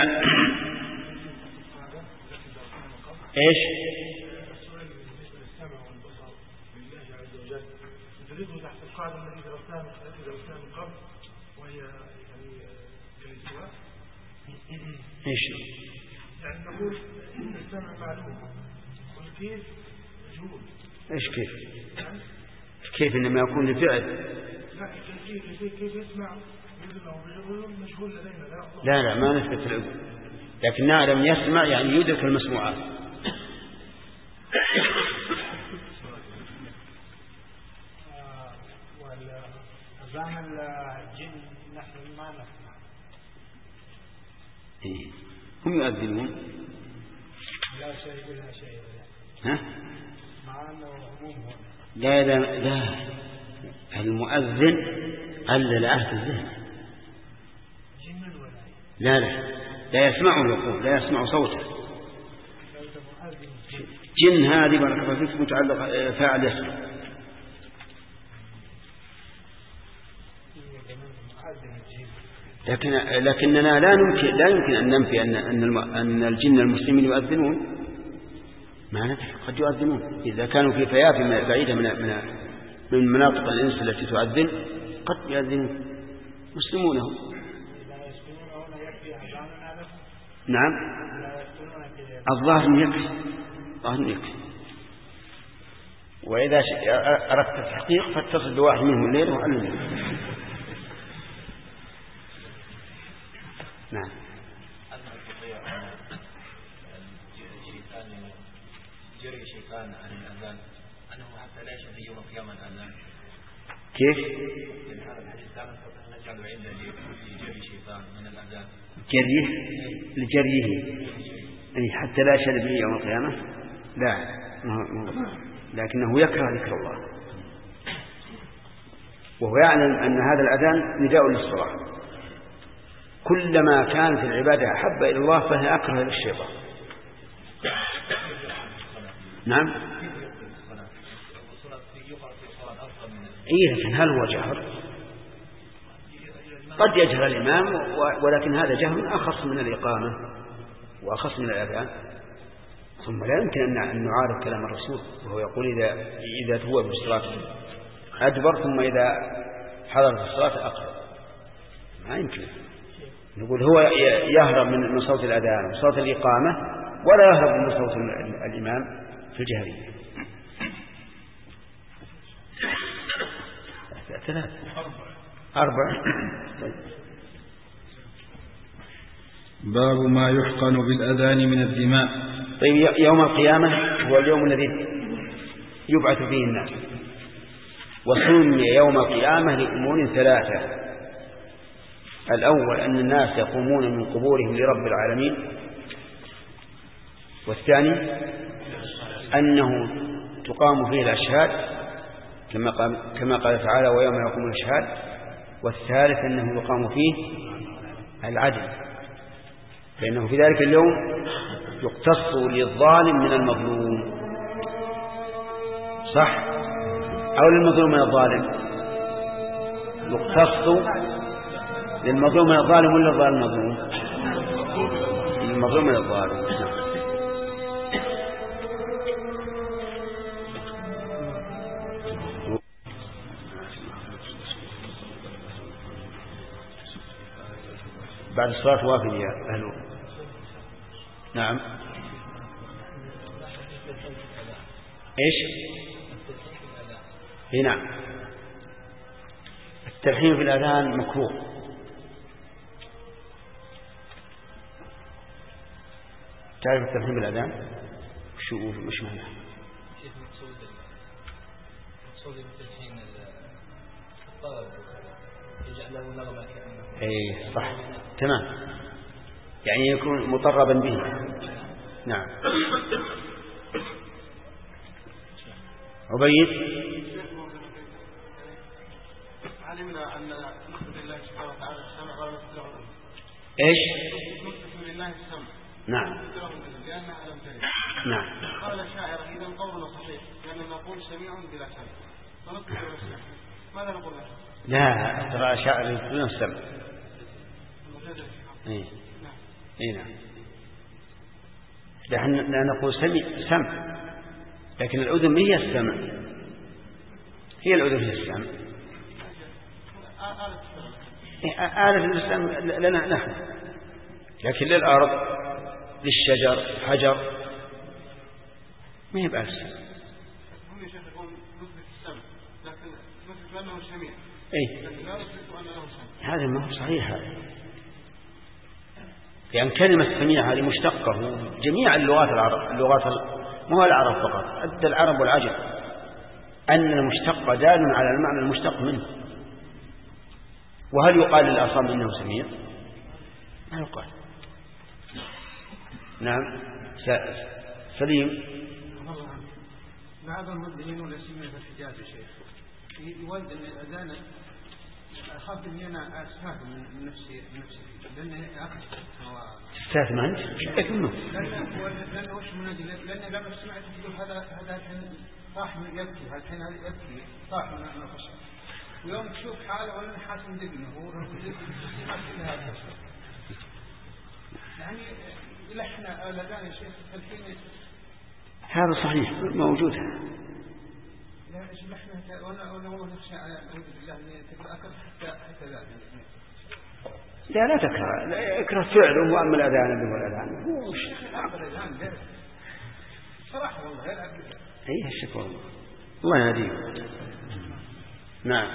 ايش السؤال بالنسبه للسمع والبصر لله عز وجل تدرسه تحت القاعده التي درسناها التي درسناها من قبل وهي يعني كالاستواء. ايش يعني نقول ان السمع معلوم والكيف مجهول. ايش كيف كيف انما يكون لفعل. لا كيف كيف يسمع مجهول لدينا. لا لا ما نثبت العلم، لكن نعلم يسمع يعني يدرك المسموعات. وأذان الجن نحن ما نسمع. هم يؤذنون لا شيء ولا شيء ها مع أنه عموم. لا لا لا المؤذن ألا لعهد الذهن. لا لا لا يسمعه يقول لا يسمع صوته. جن هذه بارك الله فيك متعلق فاعل يسمع. لكن لكننا لا نمكن لا يمكن أن ننفي أن أن أن الجن المسلمين يؤذنون. ما ندري قد يؤذنون إذا كانوا في فياف بعيدة من من من مناطق الإنس التي تؤذن قد يؤذنون مسلمونهم. نعم الظاهر يكفي الظاهر يكفي. وإذا أردت التحقيق فاتصل بواحد منهم الليل وعلمه. نعم جري شيطان عن الأذان أنه حتى لا يشهد يوم القيامة الأذان. كيف؟ من هذا الحديث لا نجعل عند لجري شيطان من الأذان. جريه لجريه يعني حتى لا يشهد به يوم القيامة. لا لكنه يكره ذكر الله وهو يعلم أن هذا الأذان نداء للصلاة. كلما كانت العبادة أحب إلى الله فهي أكره للشيطان. نعم إيه لكن هل هو جهر؟ قد يجهر الإمام ولكن هذا جهر أخص من الإقامة وأخص من الأذان. ثم لا يمكن أن نعارض كلام الرسول وهو يقول إذا إذا هو بالصلاة أدبر ثم إذا حضرت الصلاة أقرب. ما يمكن نقول هو يهرب من صوت الأذان وصوت الإقامة ولا يهرب من صوت الإمام في الجهرية. ثلاث أربع. باب ما يحقن بالأذان من الدماء. طيب يوم القيامة هو اليوم الذي يبعث فيه الناس وسمي يوم القيامة لأمور ثلاثة. الأول أن الناس يقومون من قبورهم لرب العالمين. والثاني أنه تقام فيه الأشهاد كما قال, كما قال تعالى ويوم يقوم الأشهاد. والثالث أنه يقام فيه العدل لأنه في ذلك اليوم يقتص للظالم من المظلوم. صح أو للمظلوم من الظالم؟ يقتص للمظلوم من الظالم ولا الظالم المظلوم؟ المظلوم من الظالم. بعد الصلاة وافد يا أهل. نعم إيش هنا التلحين في الأذان مكروه. تعرف التلحين بالأذان شو مش معنى؟ شيخ مقصود مقصود بالتلحين الطلب يجعل له نغمة كأنه. إيه صح تمام يعني يكون مطربا به. نعم عبيد. علمنا أن نثبت لله سبحانه وتعالى السمع ولا نثبت له. إيش؟ نثبت لله السمع نعم نعم. قال الشاعر إذا قولنا صحيح لأننا نقول سميع بلا سمع فنطلق السمع ماذا نقول له؟ لا ترى الشاعر يقولون السمع. إيه إيه نعم. نحن لا نقول سمع سمع لكن الأذن هي السمع هي الأذن هي السمع. آلة السمع لنا نحن لكن للأرض للشجر حجر ما هي بأس. هم يا شيخ يقول نثبت السمع لكن نثبت أنه سميع. إيه لكن لا نثبت أنه سميع. هذا ما هو صحيح هذا. يعني كلمة سميع هذه مشتقة جميع اللغات العرب اللغات مو العرب فقط أدى العرب والعجم أن المشتق دال على المعنى المشتق منه. وهل يقال للأصم إنه سميع؟ ما يقال. نعم سليم. بعض المدنيين ولا سيما في الحجاز يا شيخ يود أن الأذان أخاف أني أنا أستاذ من نفسي نفسي لأنه أكثر تستاذ ما أنت؟ كيف منه؟ لأنه وش منادي لأن لما سمعت تقول هذا هذا الحين طاح من يبكي هذا الحين هذا يبكي طاح من الخشب ويوم تشوف حاله ولا حاسم دقنه هو يعني لحن الأذان يا شيخ الحين هذا صحيح موجود. لا ايش لحنه وانا وانا هو نفسي اعوذ بالله ان تقرا اكثر حتى حتى ذا لا لا تكره لا اكره فعله واما الاذان اللي هو الاذان هو الاذان صراحه والله غير عبد اي الشكر الله الله يهديه. نعم.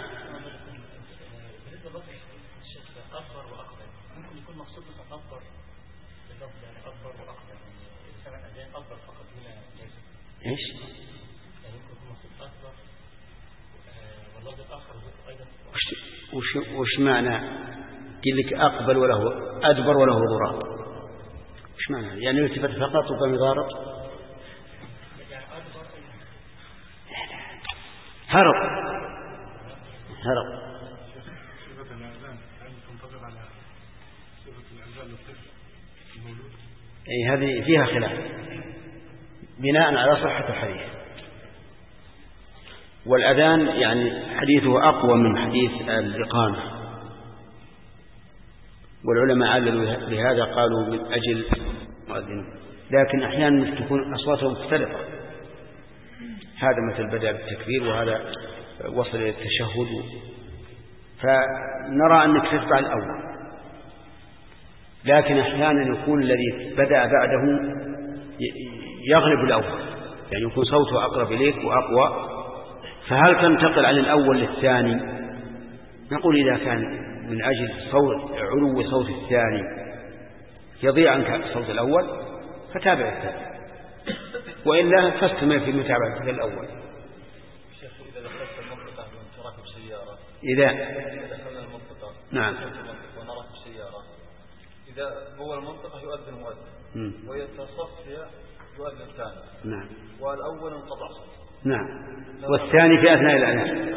اكبر واقدم ممكن يكون مقصود اكبر باللفظ يعني اكبر واقدم يعني سمع الاذان اكبر فقط هنا ايش يعني ممكن يكون مقصود اكبر واللفظ الاخر ايضا وش وش معنى قل لك اقبل وله ادبر وله ضراب وش معنى يعني التفت فقط وقام يضارب هرب هرب. اي هذه فيها خلاف بناء على صحة الحديث. والأذان يعني حديثه أقوى من حديث الإقامة والعلماء عللوا بهذا قالوا من أجل مؤذن لكن أحيانا تكون أصواتهم مختلفة هذا مثل بدأ بالتكبير وهذا وصل إلى التشهد فنرى أنك تتبع الأول لكن أحيانا يكون الذي بدأ بعده يغلب الأول يعني يكون صوته أقرب إليك وأقوى فهل تنتقل عن الأول للثاني؟ نقول إذا كان من أجل صوت علو صوت الثاني يضيع عنك صوت الأول فتابع الثاني وإلا فاستمر في متابعة الأول. شيخ إذا دخلت المنطقة وأنت راكب سيارة إذا دخلنا المنطقة نعم ونراكب سيارة إذا هو المنطقة يؤذن مؤذن ويتصفي يؤذن ثاني نعم والأول انقطع صوت نعم والثاني في أثناء الأذان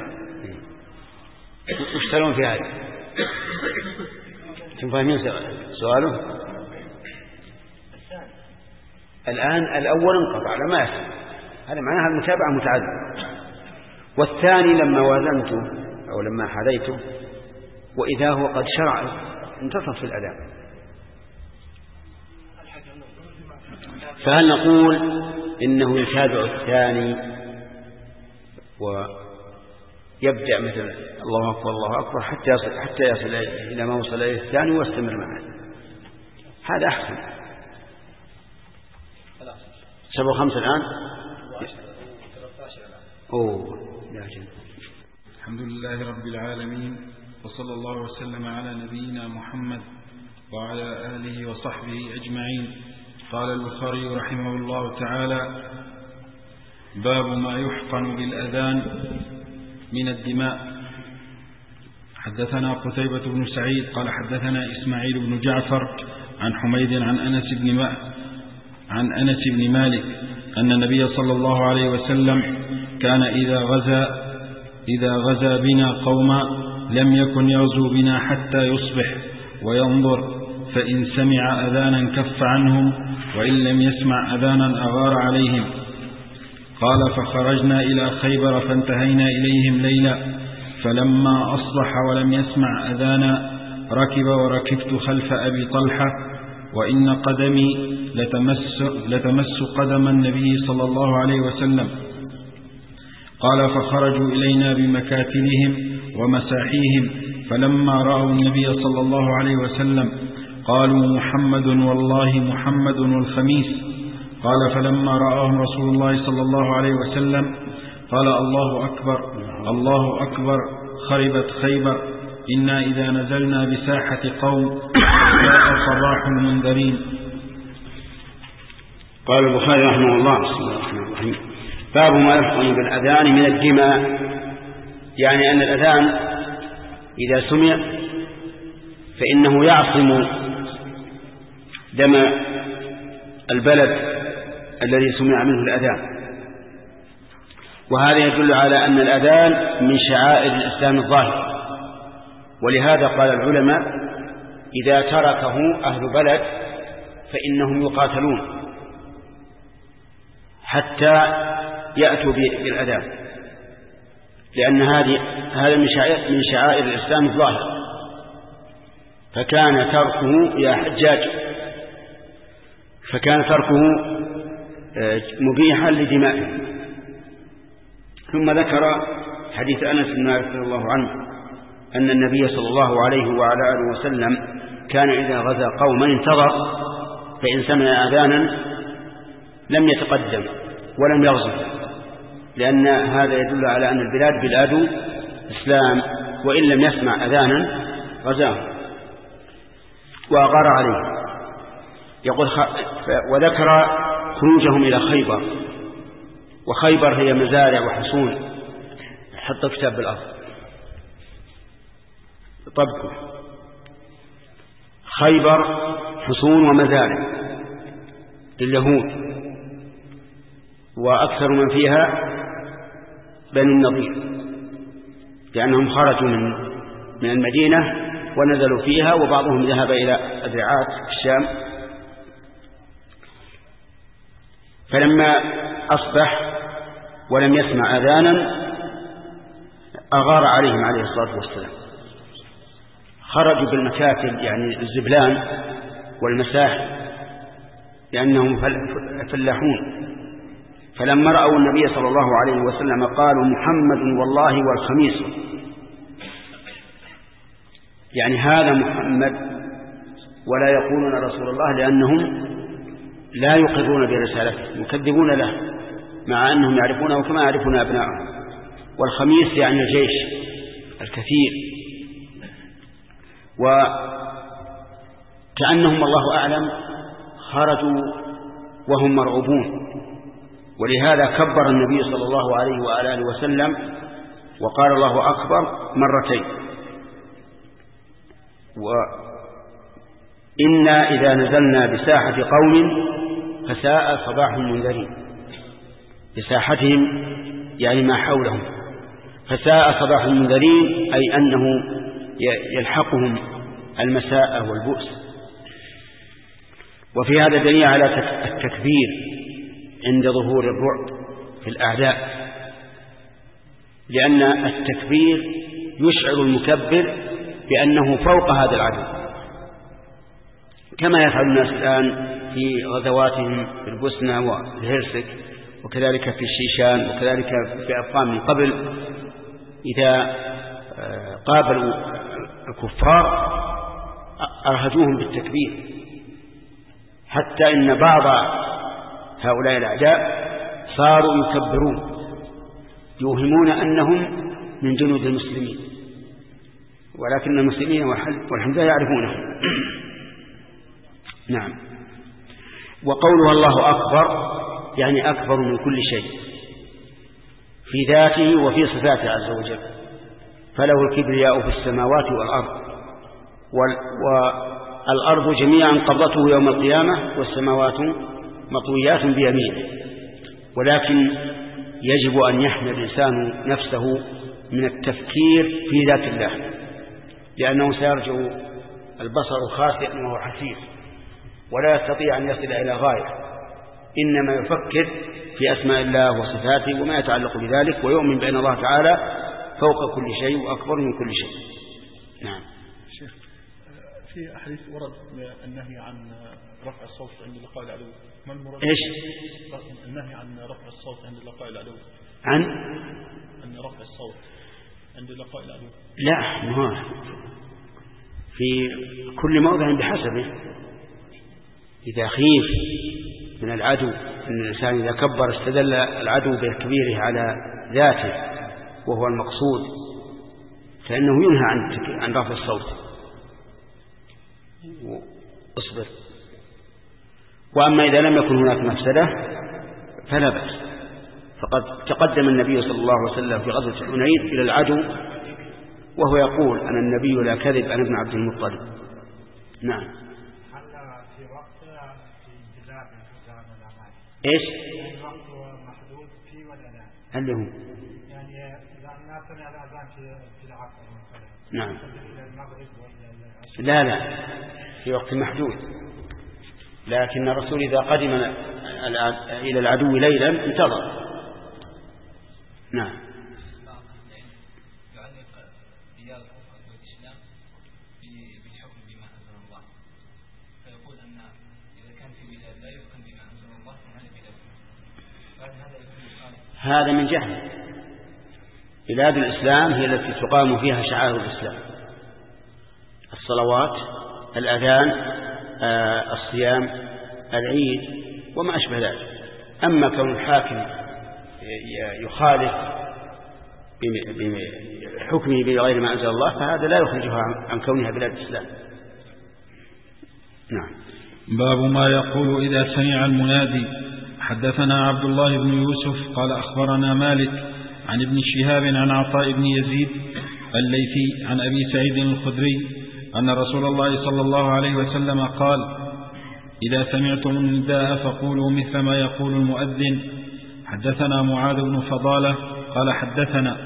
وش ترون في هذا؟ انتم فاهمين سؤاله؟ الآن الأول انقطع لما يفهم هذا معناها المتابعة متعددة والثاني لما وازنته أو لما حذيته وإذا هو قد شرع انتصف في الأذان فهل نقول إنه يتابع الثاني ويبدأ مثل الله أكبر الله أكبر حتى يصل, حتى يصل إلى ما وصل إليه الثاني واستمر معه هذا أحسن. سبع خمس الآن أوه لا جل. الحمد لله رب العالمين وصلى الله وسلم على نبينا محمد وعلى آله وصحبه أجمعين. قال البخاري رحمه الله تعالى باب ما يحقن بالأذان من الدماء. حدثنا قتيبة بن سعيد قال حدثنا إسماعيل بن جعفر عن حميد عن أنس بن مالك عن أنس بن مالك أن النبي صلى الله عليه وسلم كان إذا غزا إذا غزا بنا قوما لم يكن يغزو بنا حتى يصبح وينظر فإن سمع أذانا كف عنهم وإن لم يسمع أذانا أغار عليهم. قال فخرجنا إلى خيبر فانتهينا إليهم ليلا، فلما أصبح ولم يسمع أذانا ركب وركبت خلف أبي طلحة، وإن قدمي لتمس, لتمس قدم النبي صلى الله عليه وسلم. قال فخرجوا إلينا بمكاتلهم ومساحيهم، فلما رأوا النبي صلى الله عليه وسلم قالوا محمد والله محمد والخميس. قال فلما رآهم رسول الله صلى الله عليه وسلم قال الله أكبر الله أكبر خربت خيبر، إنا إذا نزلنا بساحة قوم جاء صباح المنذرين. قال البخاري رحمه الله بسم الله الرحمن الرحيم باب ما يحكم بالأذان من الدماء، يعني أن الأذان إذا سمع فإنه يعصم دم البلد الذي سمع منه الأذان، وهذا يدل على أن الأذان من شعائر الإسلام الظاهر. ولهذا قال العلماء إذا تركه أهل بلد فإنهم يقاتلون حتى يأتوا بالأذان، لأن هذه هذا من شعائر من شعائر الإسلام الظاهر. فكان تركه يا حجاج فكان تركه مبيحا لدمائهم. ثم ذكر حديث أنس بن مالك رضي الله عنه أن النبي صلى الله عليه وعلى آله وسلم كان إذا غزا قوما انتظر، فإن سمع أذانا لم يتقدم ولم يغزو، لأن هذا يدل على أن البلاد بلاد إسلام، وإن لم يسمع أذانا غزاه وأغار عليه. يقول خ... وذكر خروجهم إلى خيبر، وخيبر هي مزارع وحصون، حط كتاب بالأرض طبقه. خيبر حصون ومزارع لليهود، وأكثر من فيها بني النضير، لأنهم خرجوا من من المدينة ونزلوا فيها، وبعضهم ذهب إلى أدرعات في الشام. فلما أصبح ولم يسمع أذانا أغار عليهم عليه الصلاة والسلام. خرجوا بالمكاتل يعني الزبلان والمساح لأنهم فلاحون. فلما رأوا النبي صلى الله عليه وسلم قالوا محمد والله والخميس، يعني هذا محمد ولا يقولون رسول الله، لأنهم لا يقرون برسالته، يكذبون له مع أنهم يعرفونه كما يعرفون أبنائهم. والخميس يعني الجيش الكثير، وكأنهم الله أعلم خرجوا وهم مرعوبون، ولهذا كبر النبي صلى الله عليه وآله وسلم وقال الله أكبر مرتين. وإنا إذا نزلنا بساحة قوم فساء صباح المنذرين، بساحتهم يعني ما حولهم، فساء صباح المنذرين أي أنه يلحقهم المساء والبؤس. وفي هذا دليل على التكبير عند ظهور الرعب في الأعداء، لأن التكبير يشعر المكبر بأنه فوق هذا العدو، كما يفعل الناس الآن في غزواتهم في البوسنة والهرسك، وكذلك في الشيشان، وكذلك في أفغان من قبل. إذا قابلوا الكفار أرهجوهم بالتكبير، حتى إن بعض هؤلاء الأعداء صاروا يكبرون يوهمون أنهم من جنود المسلمين، ولكن المسلمين والحمد لله يعرفونه. نعم. وقولها الله أكبر يعني أكبر من كل شيء في ذاته وفي صفاته عز وجل، فله الكبرياء في السماوات والأرض، والأرض جميعا قبضته يوم القيامة، والسماوات مطويات بيمينه. ولكن يجب أن يحمي الإنسان نفسه من التفكير في ذات الله، لأنه سيرجع البصر خاسئا وهو حسير، ولا يستطيع أن يصل إلى غاية، إنما يفكر في أسماء الله وصفاته وما يتعلق بذلك، ويؤمن بأن الله تعالى فوق كل شيء وأكبر من كل شيء. نعم. شيخ، في أحاديث ورد النهي عن رفع الصوت عند لقاء العدو، ما المراد؟ إيش؟ النهي عن رفع الصوت عند لقاء العدو. عن؟ عن رفع الصوت عند لقاء العدو. لا، ما في كل موضع بحسبه. إذا خيف من العدو، أن الإنسان إذا كبر استدل العدو بكبيره على ذاته وهو المقصود، فإنه ينهى عن عن رفع الصوت. اصبر. وأما إذا لم يكن هناك مفسدة فلا بأس، فقد تقدم النبي صلى الله عليه وسلم في غزوة حنين إلى العدو وهو يقول أنا النبي لا كذب، أنا ابن عبد المطلب. نعم. إيش؟ محدود في ولا لا؟ هل هو؟ يعني إذا ما سمع الأذان في في العصر مثلا. نعم. إلى المغرب وإلى العشاء. لا لا، في وقت محدود، لكن الرسول إذا قدم إلى العدو ليلا انتظر. نعم. هذا من جهل. بلاد الإسلام هي التي تقام فيها شعائر الإسلام، الصلوات، الأذان، آه، الصيام، العيد وما أشبه ذلك. أما كون الحاكم يخالف بحكمه بغير ما أنزل الله فهذا لا يخرجها عن كونها بلاد الإسلام. نعم. باب ما يقول إذا سمع المنادي. حدثنا عبد الله بن يوسف قال أخبرنا مالك عن ابن شهاب عن عطاء بن يزيد الليثي عن أبي سعيد الخدري أن رسول الله صلى الله عليه وسلم قال إذا سمعتم النداء فقولوا مثل ما يقول المؤذن. حدثنا معاذ بن فضالة قال حدثنا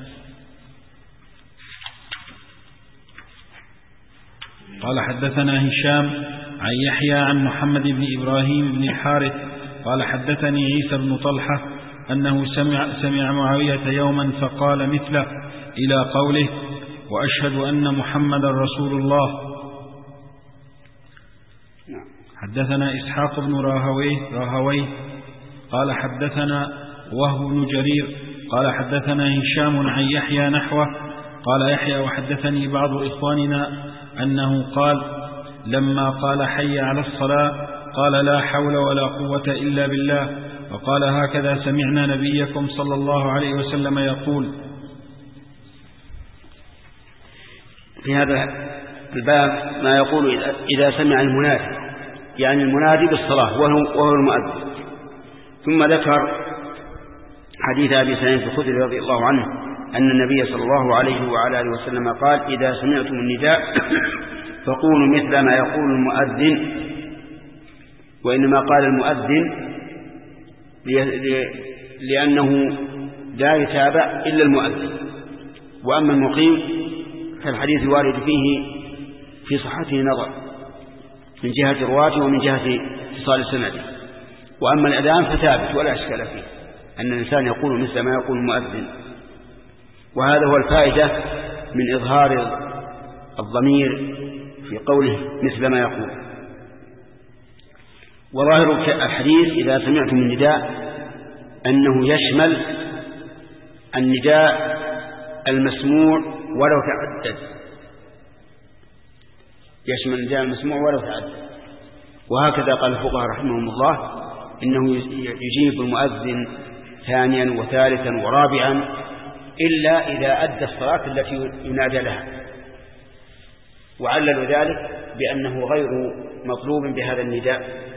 قال حدثنا هشام عن يحيى عن محمد بن إبراهيم بن الحارث قال حدثني عيسى بن طلحة أنه سمع, سمع معاوية يوما فقال مثله إلى قوله وأشهد أن محمد رسول الله. حدثنا إسحاق بن راهويه, راهويه قال حدثنا وهب بن جرير قال حدثنا هشام عن يحيى نحوه قال يحيى وحدثني بعض إخواننا أنه قال لما قال حي على الصلاة قال لا حول ولا قوة إلا بالله، وقال هكذا سمعنا نبيكم صلى الله عليه وسلم يقول. في هذا الباب ما يقول إذا سمع المنادي، يعني المنادي بالصلاة وهو المؤذن. ثم ذكر حديث أبي سعيد الخدري رضي الله عنه أن النبي صلى الله عليه وعلى آله وسلم قال إذا سمعتم النداء فقولوا مثل ما يقول المؤذن. وإنما قال المؤذن لأنه لا يتابع إلا المؤذن، وأما المقيم فالحديث الوارد فيه في صحته نظر من جهة رواته ومن جهة اتصال سنده، وأما الأذان فثابت ولا إشكال فيه أن الإنسان يقول مثل ما يقول المؤذن. وهذا هو الفائدة من إظهار الضمير في قوله مثل ما يقول. وظاهر الحديث إذا سمعتم النداء أنه يشمل النداء المسموع ولو تعدد، يشمل النداء المسموع ولو تعدد. وهكذا قال الفقهاء رحمهم الله إنه يجيب المؤذن ثانيا وثالثا ورابعا إلا إذا أدى الصلاة التي ينادى لها، وعللوا ذلك بأنه غير مطلوب بهذا النداء.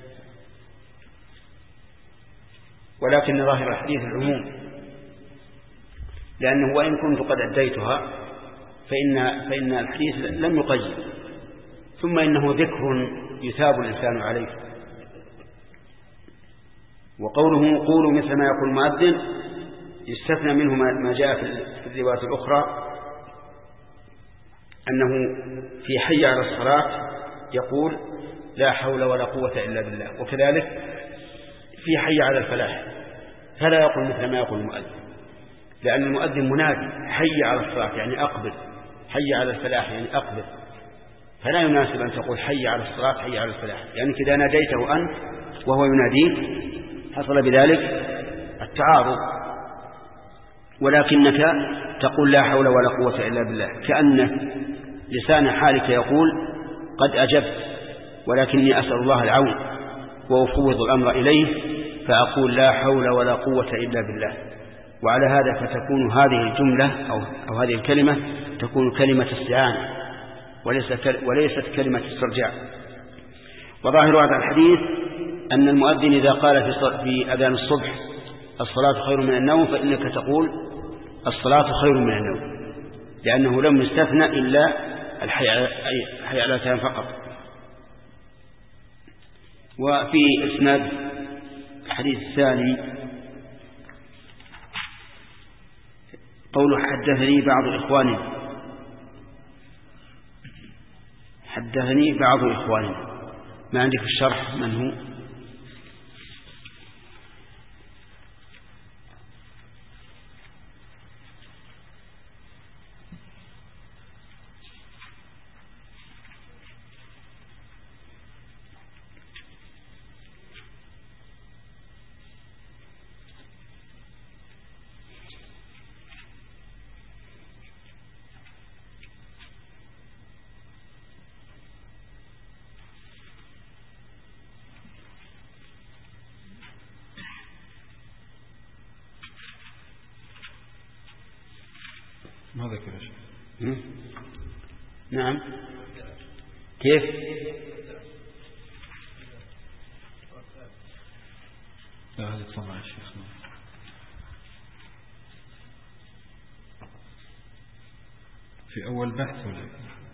ولكن ظاهر الحديث العموم، لأنه وإن كنت قد أديتها فإن, فإن الحديث لم يقيد. ثم إنه ذكر يثاب الإنسان عليه. وقوله قولوا مثل ما يقول المؤذن يستثنى منه ما جاء في الروايات الأخرى أنه في حي على الصلاة يقول لا حول ولا قوة إلا بالله. وكذلك في حي على الفلاح فلا يقول مثل ما يقول المؤذن، لأن المؤذن منادي حي على الصلاة يعني أقبل، حي على الفلاح يعني أقبل، فلا يناسب أن تقول حي على الصلاة حي على الفلاح، يعني إذا ناديته أنت وهو يناديك حصل بذلك التعارض. ولكنك تقول لا حول ولا قوة إلا بالله، كأن لسان حالك يقول قد أجبت ولكني أسأل الله العون وأفوض الأمر إليه، فأقول لا حول ولا قوة إلا بالله. وعلى هذا فتكون هذه الجملة أو, أو هذه الكلمة تكون كلمة استعانة وليست كلمة استرجاع. وظاهر هذا الحديث أن المؤذن إذا قال في أذان الصبح الصلاة خير من النوم فإنك تقول الصلاة خير من النوم، لأنه لم يستثنى إلا الحي على الفلاح فقط. وفي إسناد الحديث الثاني قوله حدثني بعض إخواني، حدثني بعض إخواني، ما عندي في الشرح من هو؟ ما ذكر شيء. نعم كيف؟ لا هذه طبعا الشيخ في أول بحث ولا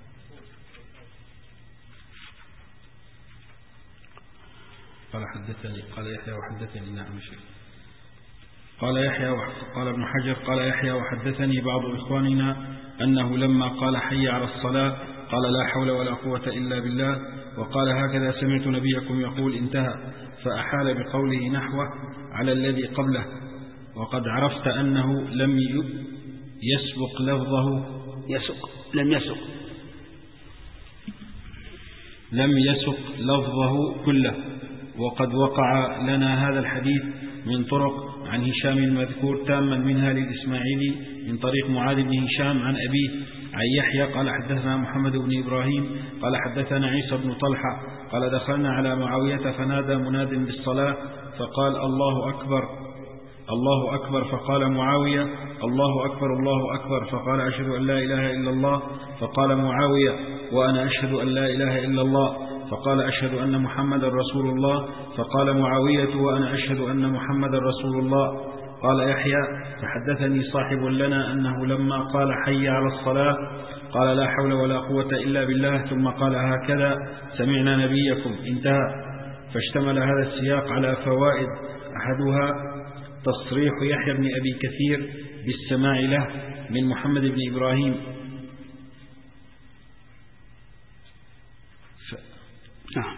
قال حدثني قال يحيى وحدثني نعم شيخ قال يحيى قال ابن حجر قال يحيى وحدثني بعض إخواننا أنه لما قال حي على الصلاة قال لا حول ولا قوة إلا بالله، وقال هكذا سمعت نبيكم يقول انتهى، فأحال بقوله نحوه على الذي قبله. وقد عرفت أنه لم يسبق لفظه يسق لم يسق لم يسق لفظه كله. وقد وقع لنا هذا الحديث من طرق عن هشام المذكور تاما منها للإسماعيلي من طريق معاذ بن هشام عن أبيه عن يحيى قال حدثنا محمد بن إبراهيم قال حدثنا عيسى بن طلحة قال دخلنا على معاوية فنادى مناد بالصلاة فقال الله أكبر الله أكبر، فقال معاوية الله أكبر الله أكبر، فقال أشهد أن لا إله إلا الله، فقال معاوية وأنا أشهد أن لا إله إلا الله، فقال أشهد أن محمد رسول الله، فقال معاوية وأنا أشهد أن محمد رسول الله. قال يحيى فحدثني صاحب لنا أنه لما قال حي على الصلاة قال لا حول ولا قوة إلا بالله، ثم قال هكذا سمعنا نبيكم انتهى. فاشتمل هذا السياق على فوائد، أحدها تصريح يحيى بن أبي كثير بالسماع له من محمد بن إبراهيم ف... نعم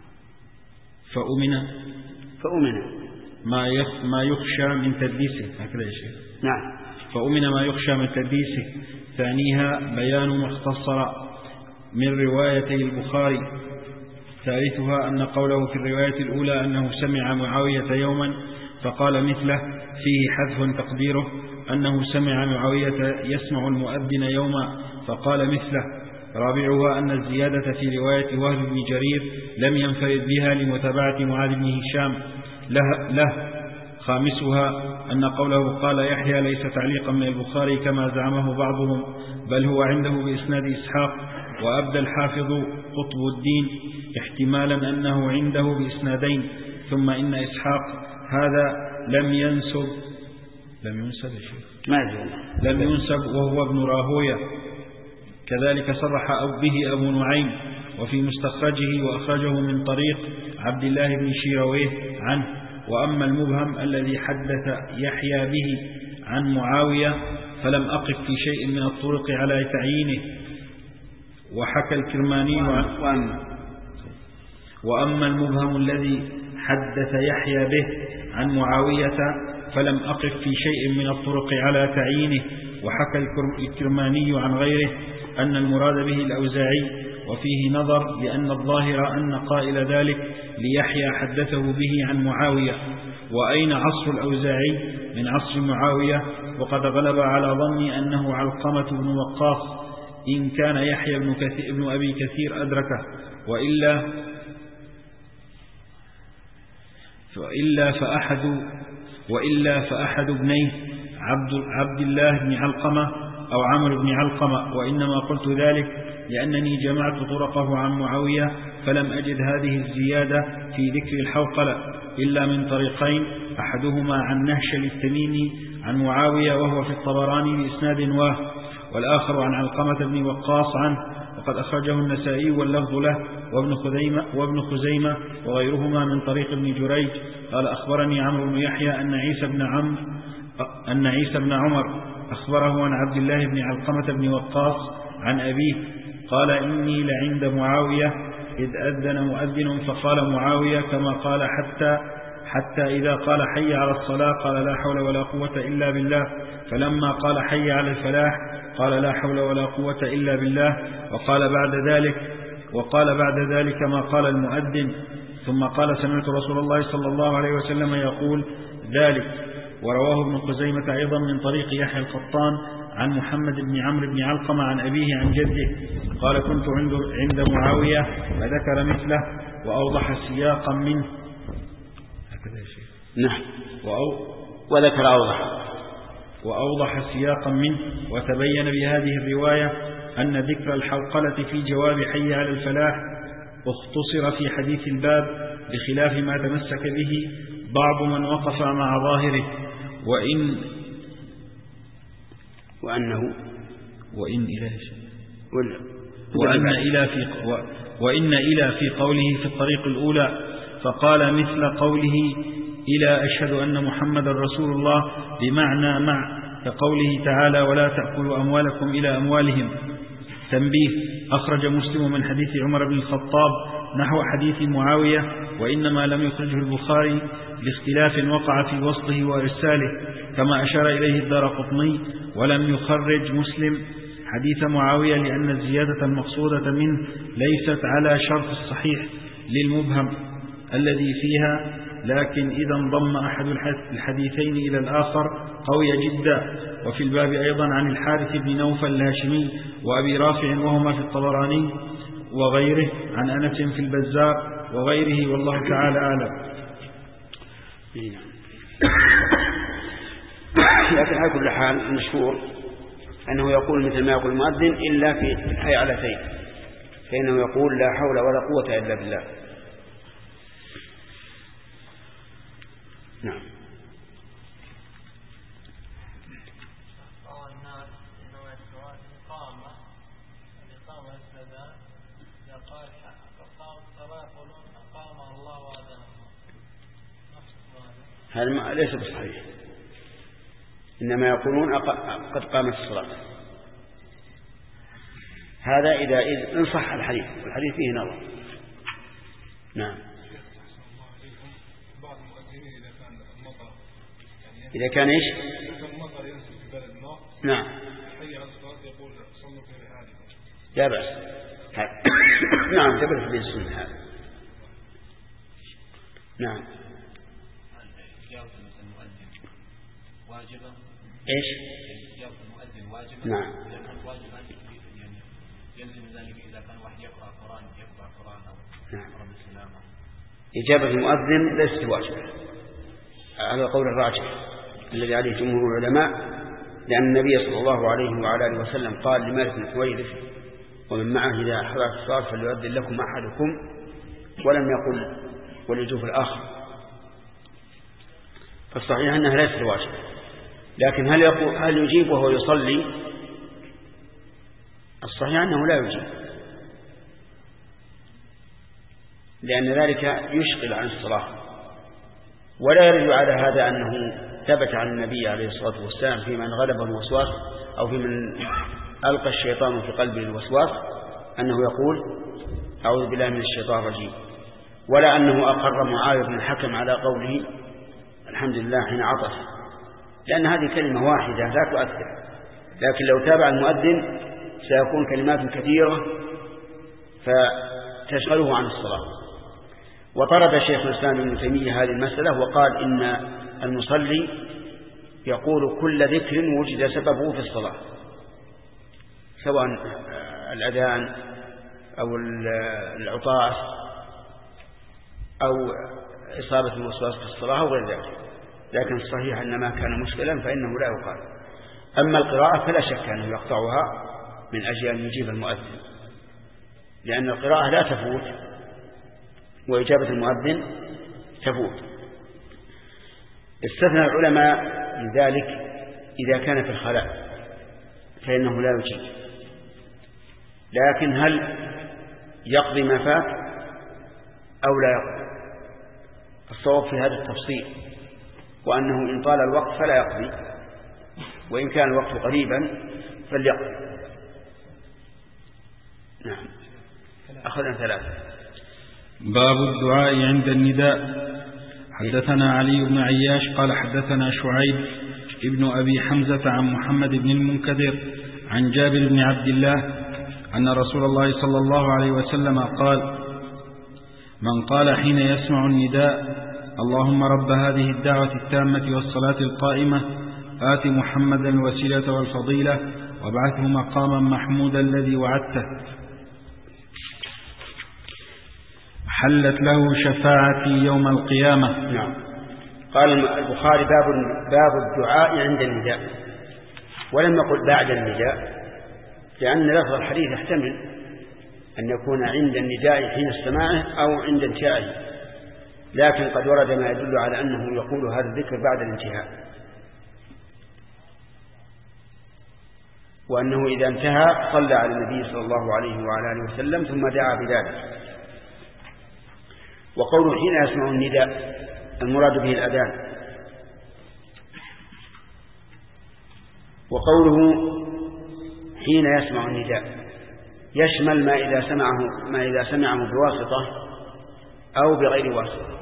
فأمن فأمن ما يخ... ما يخشى من تدليسه، هكذا يا شيخ. نعم فأمن ما يخشى من تدليسه. ثانيها بيان ما اختصر من روايتي البخاري. ثالثها أن قوله في الرواية الأولى أنه سمع معاوية يوما فقال مثله فيه حذف تقديره أنه سمع معاوية يسمع المؤذن يوما فقال مثله. رابعها أن الزيادة في رواية وهب بن جرير لم ينفرد بها لمتابعة معاذ بن هشام له, له. خامسها أن قوله قال يحيى ليس تعليقا من البخاري كما زعمه بعضهم، بل هو عنده بإسناد إسحاق، وأبدى الحافظ قطب الدين احتمالا أنه عنده بإسنادين. ثم إن إسحاق هذا لم ينسب لم ينسب لم ينسب وهو ابن راهوية، كذلك صرح به أبو نعيم وفي مستخرجه وأخرجه من طريق عبد الله بن شيرويه عنه. وأما المبهم الذي حدث يحيى به عن معاوية فلم أقف في شيء من الطرق على تعيينه. وحكى الكرماني عن وأما المبهم الذي حدث يحيى به عن معاوية فلم أقف في شيء من الطرق على تعيينه. وحكى الكرماني عن غيره أن المراد به الأوزاعي، وفيه نظر لأن الظاهر أن قائل ذلك ليحيى حدثه به عن معاوية. وأين عصر الأوزاعي من عصر معاوية؟ وقد غلب على ظني أنه علقمة بن وقاص، إن كان يحيى بن, كثير بن أبي كثير أدركه، وإلا وإلا فأحد وإلا فأحد ابنيه عبد, عبد الله بن علقمة أو عمرو بن علقمة. وإنما قلت ذلك لأنني جمعت طرقه عن معاوية فلم أجد هذه الزيادة في ذكر الحوقلة إلا من طريقين، أحدهما عن نهشل التميمي عن معاوية وهو في الطبراني بإسناد واه، والآخر عن علقمة بن وقاص عنه، وقد أخرجه النسائي واللفظ له وابن خزيمة, وابن خزيمة وغيرهما من طريق ابن جريج. قال أخبرني عمرو بن يحيى أن عيسى بن عمرو أن عيسى بن عمر أخبره عن عبد الله بن علقمة بن وقاص عن أبيه قال إني لعند معاوية إذ أذن مؤذن فقال معاوية كما قال حتى حتى إذا قال حي على الصلاة قال لا حول ولا قوة إلا بالله، فلما قال حي على الفلاح قال لا حول ولا قوة إلا بالله، وقال بعد ذلك وقال بعد ذلك ما قال المؤذن، ثم قال سمعت رسول الله صلى الله عليه وسلم يقول ذلك. ورواه ابن خزيمة أيضا من طريق يحيى القطان عن محمد بن عمرو بن علقمة عن أبيه عن جده قال كنت عند عند معاوية فذكر مثله وأوضح سياقا منه. هكذا يا شيخ. نعم. وأو وذكر أوضح وأوضح سياقا منه. وتبين بهذه الرواية أن ذكر الحوقلة في جواب حي على الفلاح اختصر في حديث الباب بخلاف ما تمسك به بعض من وقف مع ظاهره. وإن وأنه وإن إلى ولا وأن إلى في وإن إلى في قوله في الطريق الأولى فقال مثل قوله إلى أشهد أن محمد رسول الله بمعنى مع، كقوله تعالى ولا تأكلوا أموالكم إلى أموالهم. تنبيه: أخرج مسلم من حديث عمر بن الخطاب نحو حديث معاوية، وإنما لم يخرجه البخاري لاختلاف وقع في وسطه وإرساله، كما أشار إليه الدارقطني. ولم يخرج مسلم حديث معاوية لأن الزيادة المقصودة منه ليست على شرط الصحيح للمبهم الذي فيها، لكن إذا انضم أحد الحديثين إلى الآخر قوي جدا. وفي الباب أيضا عن الحارث بن نوفل الهاشمي وأبي رافع وهما في الطبراني وغيره عن أنس في البزار وغيره، والله تعالى أعلم. لكن على كل حال المشهور أنه يقول مثل ما يقول المؤذن إلا في الحيعلتين، فإنه يقول لا حول ولا قوة إلا بالله. نعم. هذا ليس بصحيح، إنما يقولون قد قامت الصلاة. هذا إذا إن صح الحديث، والحديث فيه نظر. نعم. إذا كان إيش؟ نعم. لا بأس. نعم تبرز في السنة هذا. نعم. إيش؟ المؤذن واجبا. نعم. إذا كان واجبا يعني يلزم ذلك إذا كان واحد يقرأ القرآن يقرأ القرآن أو يقرأ بالسلام. إجابة المؤذن ليست واجبة على قول الراجح الذي عليه جمهور العلماء، لأن النبي صلى الله عليه وعلى آله وسلم قال لمالك بن حويرث ومن معه إذا حضرت الصلاة فليؤذن لكم أحدكم، ولم يقل وليجوف الآخر. فالصحيح أنها ليست واجبة، لكن هل يقول هل يجيب وهو يصلي؟ الصحيح أنه لا يجيب، لأن ذلك يشغل عن الصلاة. ولا يرد على هذا أنه ثبت عن النبي عليه الصلاة والسلام في من غلبه الوسواس أو في من ألقى الشيطان في قلبه الوسواس أنه يقول أعوذ بالله من الشيطان الرجيم. ولا أنه أقر معاوية بن الحكم على قوله الحمد لله حين عطس، لأن هذه كلمة واحدة لا تؤثر، لكن لو تابع المؤذن سيكون كلمات كثيرة فتشغله عن الصلاة. وطرد شيخ الإسلام ابن تيمية هذه المسألة وقال إن المصلي يقول كل ذكر وجد سببه في الصلاة، سواء الأذان أو العطاس أو إصابة الوسواس في الصلاة أو غير ذلك، لكن الصحيح أن ما كان مشكلا فإنه لا يقال. أما القراءة فلا شك أنه يقطعها من أجل أن يجيب المؤذن، لأن القراءة لا تفوت وإجابة المؤذن تفوت. استثنى العلماء من ذلك إذا كان في الخلاء فإنه لا يجيب، لكن هل يقضي ما فات أو لا يقضي؟ الصواب في هذا التفصيل، وأنه إن طال الوقت فلا يقضي، وإن كان الوقت قريبا فليقضي. نعم. أخذنا ثلاثة. باب الدعاء عند النداء. حدثنا علي بن عياش قال حدثنا شعيب ابن أبي حمزة عن محمد بن المنكدر عن جابر بن عبد الله أن رسول الله صلى الله عليه وسلم قال: من قال حين يسمع النداء اللهم رب هذه الدعوة التامة والصلاة القائمة آت محمدا الوسيلة والفضيلة وابعثه مقاما محمودا الذي وعدته حلت له شفاعتي يوم القيامة. نعم. قال البخاري باب باب الدعاء عند النداء، ولم يقل بعد النداء، لأن لفظ الحديث يحتمل أن يكون عند النداء حين استماعه أو عند انتهائه، لكن قد ورد ما يدل على أنه يقول هذا الذكر بعد الانتهاء، وأنه إذا انتهى صلى على النبي صلى الله عليه وعلى آله وسلم ثم دعا بذلك. وقوله حين يسمع النداء المراد به الأذان، وقوله حين يسمع النداء يشمل ما إذا سمعه ما إذا سمعه بواسطة أو بغير واسطة.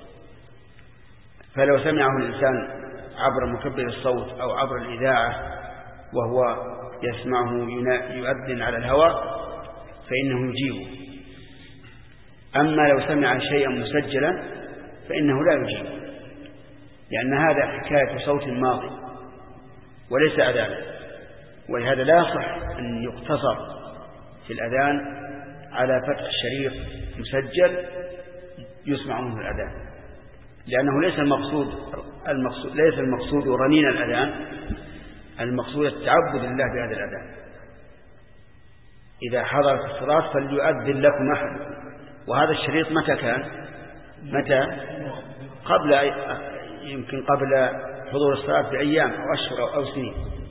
فلو سمعه الإنسان عبر مكبر الصوت أو عبر الإذاعة وهو يسمعه يؤذن على الهواء فإنه يجيبه. أما لو سمع شيئا مسجلا فإنه لا يجيب، لأن هذا حكاية صوت ماضي وليس أذانا، ولهذا لا يصح أن يقتصر في الأذان على فتح الشريط مسجل يسمع منه الأذان، لأنه ليس المقصود المقصود ليس المقصود رنين الأذان، المقصود التعبد لله بهذا الأذان. إذا حضرت الصلاة فليؤذن لكم أحد. وهذا الشريط متى كان؟ متى؟ قبل يمكن قبل حضور الصلاة بأيام أو أشهر أو سنين.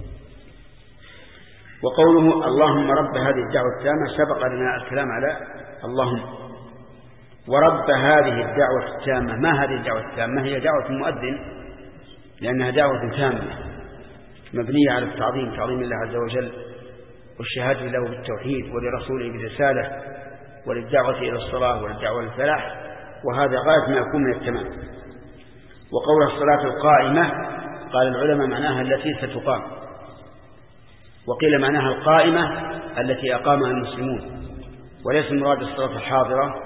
وقوله اللهم رب هذه الدعوة التامة سبق لنا الكلام على اللهم ورب هذه الدعوة التامة. ما هذه الدعوة التامة؟ هي دعوة المؤذن، لأنها دعوة تامة مبنية على التعظيم، تعظيم الله عز وجل، والشهادة له بالتوحيد ولرسوله بالرسالة وللدعوة إلى الصلاة وللدعوة للفلاح، وهذا غاية ما يكون من التمام. وقول الصلاة القائمة قال العلماء معناها التي ستقام، وقيل معناها القائمة التي أقامها المسلمون، وليس المراد الصلاة الحاضرة.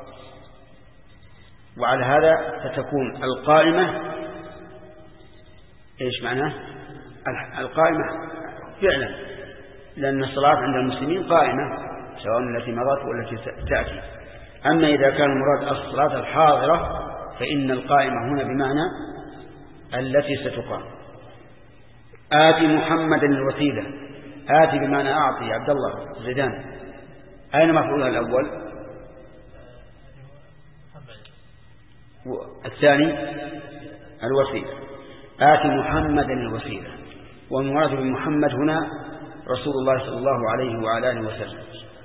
وعلى هذا فتكون القائمة إيش معناه؟ القائمة فعلا، لأن الصلاة عند المسلمين قائمة سواء التي مضت والتي تأتي. أما إذا كان المراد الصلاة الحاضرة فإن القائمة هنا بمعنى التي ستقام. آتي محمدا الوسيلة، آتي بمعنى أعطي عبد الله زيدان. أين مفعولها الأول؟ الثاني الوسيلة. آتي محمدا الوسيلة، والمراد بمحمد هنا رسول الله صلى الله عليه وعلى آله وسلم.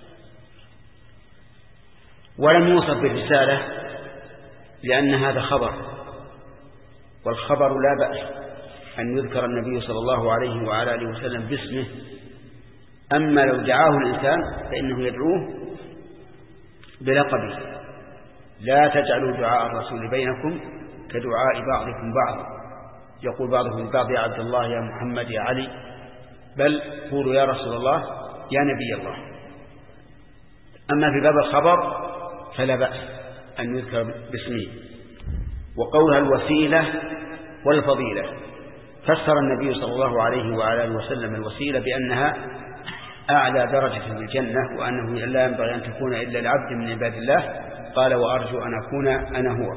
ولم يوصف بالرسالة لأن هذا خبر، والخبر لا بأس أن يذكر النبي صلى الله عليه وعلى آله وسلم باسمه. أما لو دعاه الإنسان فإنه يدعوه بلقبه، لا تجعلوا دعاء الرسول بينكم كدعاء بعضكم بعضا، يقول بعضهم لبعض يا عبد الله، يا محمد، يا علي، بل قولوا يا رسول الله، يا نبي الله. أما في باب الخبر فلا بأس أن يذكر باسمه. وقولها الوسيلة والفضيلة، فسر النبي صلى الله عليه وعلى آله وسلم الوسيلة بأنها أعلى درجة في الجنة، وأنه لا ينبغي أن تكون إلا العبد من عباد الله، قال وأرجو أن أكون أنا هو.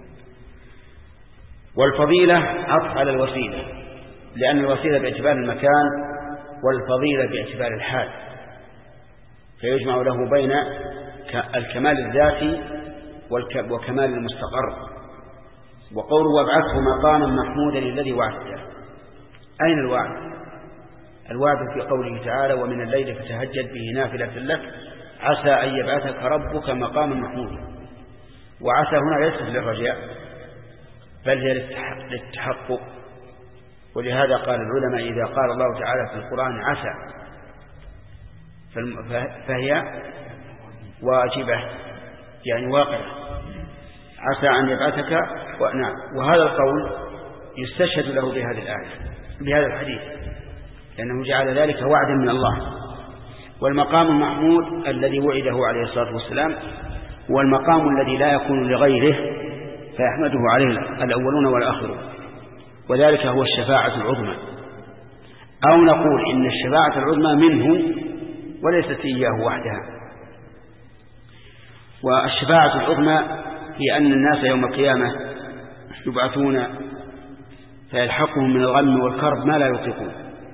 والفضيلة عطف على الوسيلة، لأن الوسيلة باعتبار المكان والفضيلة باعتبار الحال، فيجمع له بين الكمال الذاتي وكمال المستقر. وقوله وابعثه مقاما محمودا الذي وعدته، أين الوعد؟ الوعد في قوله تعالى ومن الليل فتهجد به نافلة لك عسى أن يبعثك ربك مقاما محمودا. وعسى هنا ليست للرجاء بل هي للتحقق، ولهذا قال العلماء إذا قال الله تعالى في القرآن عسى فهي واجبة يعني واقعة، عسى أن يبعثك. ونعم، وهذا القول يستشهد له بهذه الآية بهذا الحديث، لأنه جعل ذلك وعدا من الله. والمقام المحمود الذي وعده عليه الصلاة والسلام هو المقام الذي لا يكون لغيره فيحمده عليه الأولون والآخرون، وذلك هو الشفاعة العظمى. أو نقول إن الشفاعة العظمى منه وليست إياه وحدها. والشفاعة العظمى هي أن الناس يوم القيامة يبعثون فيلحقهم من الغم والكرب ما لا يطيقون،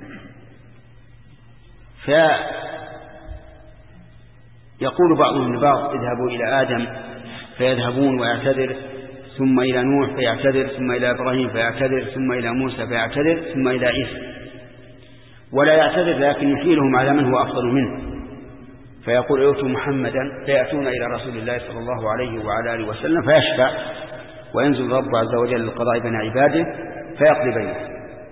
فيقول بعضهم لبعض اذهبوا إلى آدم فيذهبون ويعتذر، ثم إلى نوح فيعتذر، ثم إلى إبراهيم فيعتذر، ثم إلى موسى فيعتذر، ثم إلى عيسى، ولا يعتذر لكن يحيلهم على من هو أفضل منه، فيقول ائتوا محمدا، فيأتون إلى رسول الله صلى الله عليه وعلى آله وسلم فيشفع، وينزل رب عز وجل للقضاء بين عباده فيقضي بينهم.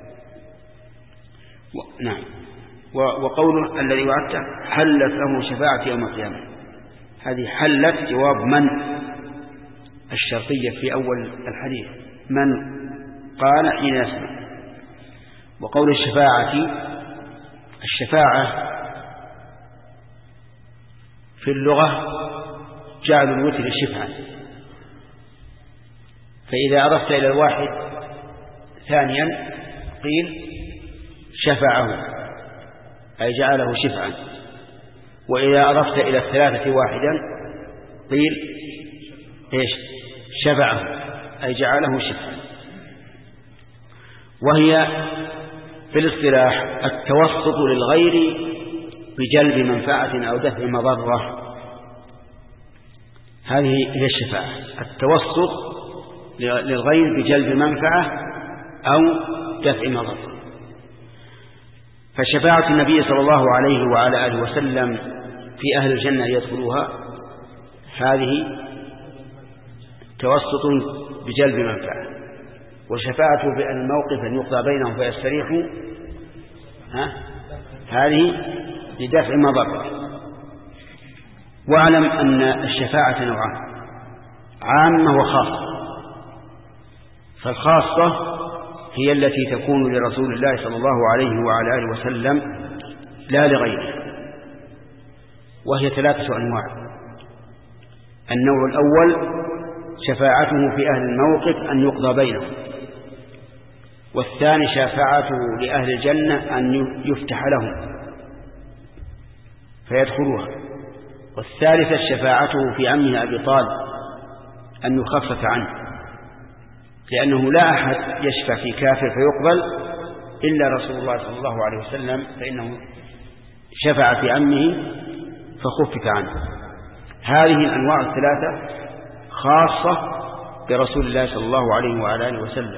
و... نعم. وقوله الذي وعدته حلت له شفاعة يوم القيامة، هذه حلت جواب من الشرطية في أول الحديث، من قال حين يسمع. وقول الشفاعة، الشفاعة في اللغة جعل الوتر شفعا، فإذا أضفت إلى الواحد ثانيا قيل شفعه أي جعله شفعا، وإذا أضفت إلى الثلاثة واحدا قيل إيش شفعه أي جعله شفعا. وهي في الاصطلاح التوسط للغير بجلب منفعة أو دفع مضرة، هذه هي الشفاعة، التوسط للغير بجلب منفعة أو دفع مضرة. فشفاعة النبي صلى الله عليه وعلى آله وسلم في أهل الجنة يدخلوها هذه توسط بجلب منفعة، وشفاعة بأن الموقف أن يقضى بينهم فيستريحوا ها هذه لدفع مضرة. واعلم أن الشفاعة نوعان، عامة وخاصة. فالخاصة هي التي تكون لرسول الله صلى الله عليه وعلى آله وسلم لا لغيره، وهي ثلاثة أنواع. النوع الأول شفاعته في أهل الموقف أن يقضى بينهم، والثاني شفاعته لأهل الجنة أن يفتح لهم فيدخلوها، والثالثة شفاعته في عمه أبي طالب أن يخفف عنه، لأنه لا أحد يشفع في كافر فيقبل إلا رسول الله صلى الله عليه وسلم، فإنه شفع في عمه فخفف عنه. هذه الأنواع الثلاثة خاصة برسول الله صلى الله عليه وعلى آله وسلم،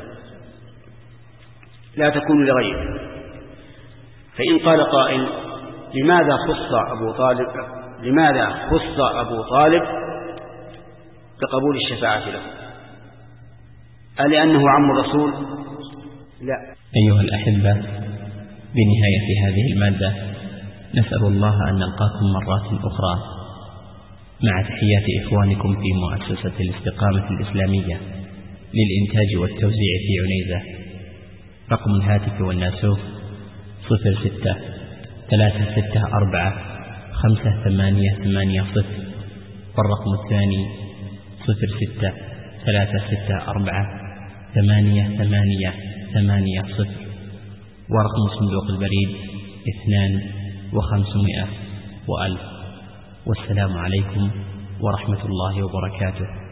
لا تكون لغيره. فإن قال قائل لماذا خص أبو طالب لماذا خص أبو طالب بقبول الشفاعة له؟ ألأنه عم الرسول؟ لا. أيها الأحبة، بنهاية هذه المادة نسأل الله أن نلقاكم مرات أخرى مع تحيات إخوانكم في مؤسسة الاستقامة الإسلامية للإنتاج والتوزيع في عنيزة. رقم الهاتف والناسوخ صفر ستة ثلاثة ستة أربعة خمسة ثمانية ثمانية صفر، والرقم الثاني صفر ستة ثلاثة ستة أربعة ثمانية ثمانية ثمانية صفر، ورقم صندوق البريد اثنان وخمسمائة وألف. والسلام عليكم ورحمة الله وبركاته.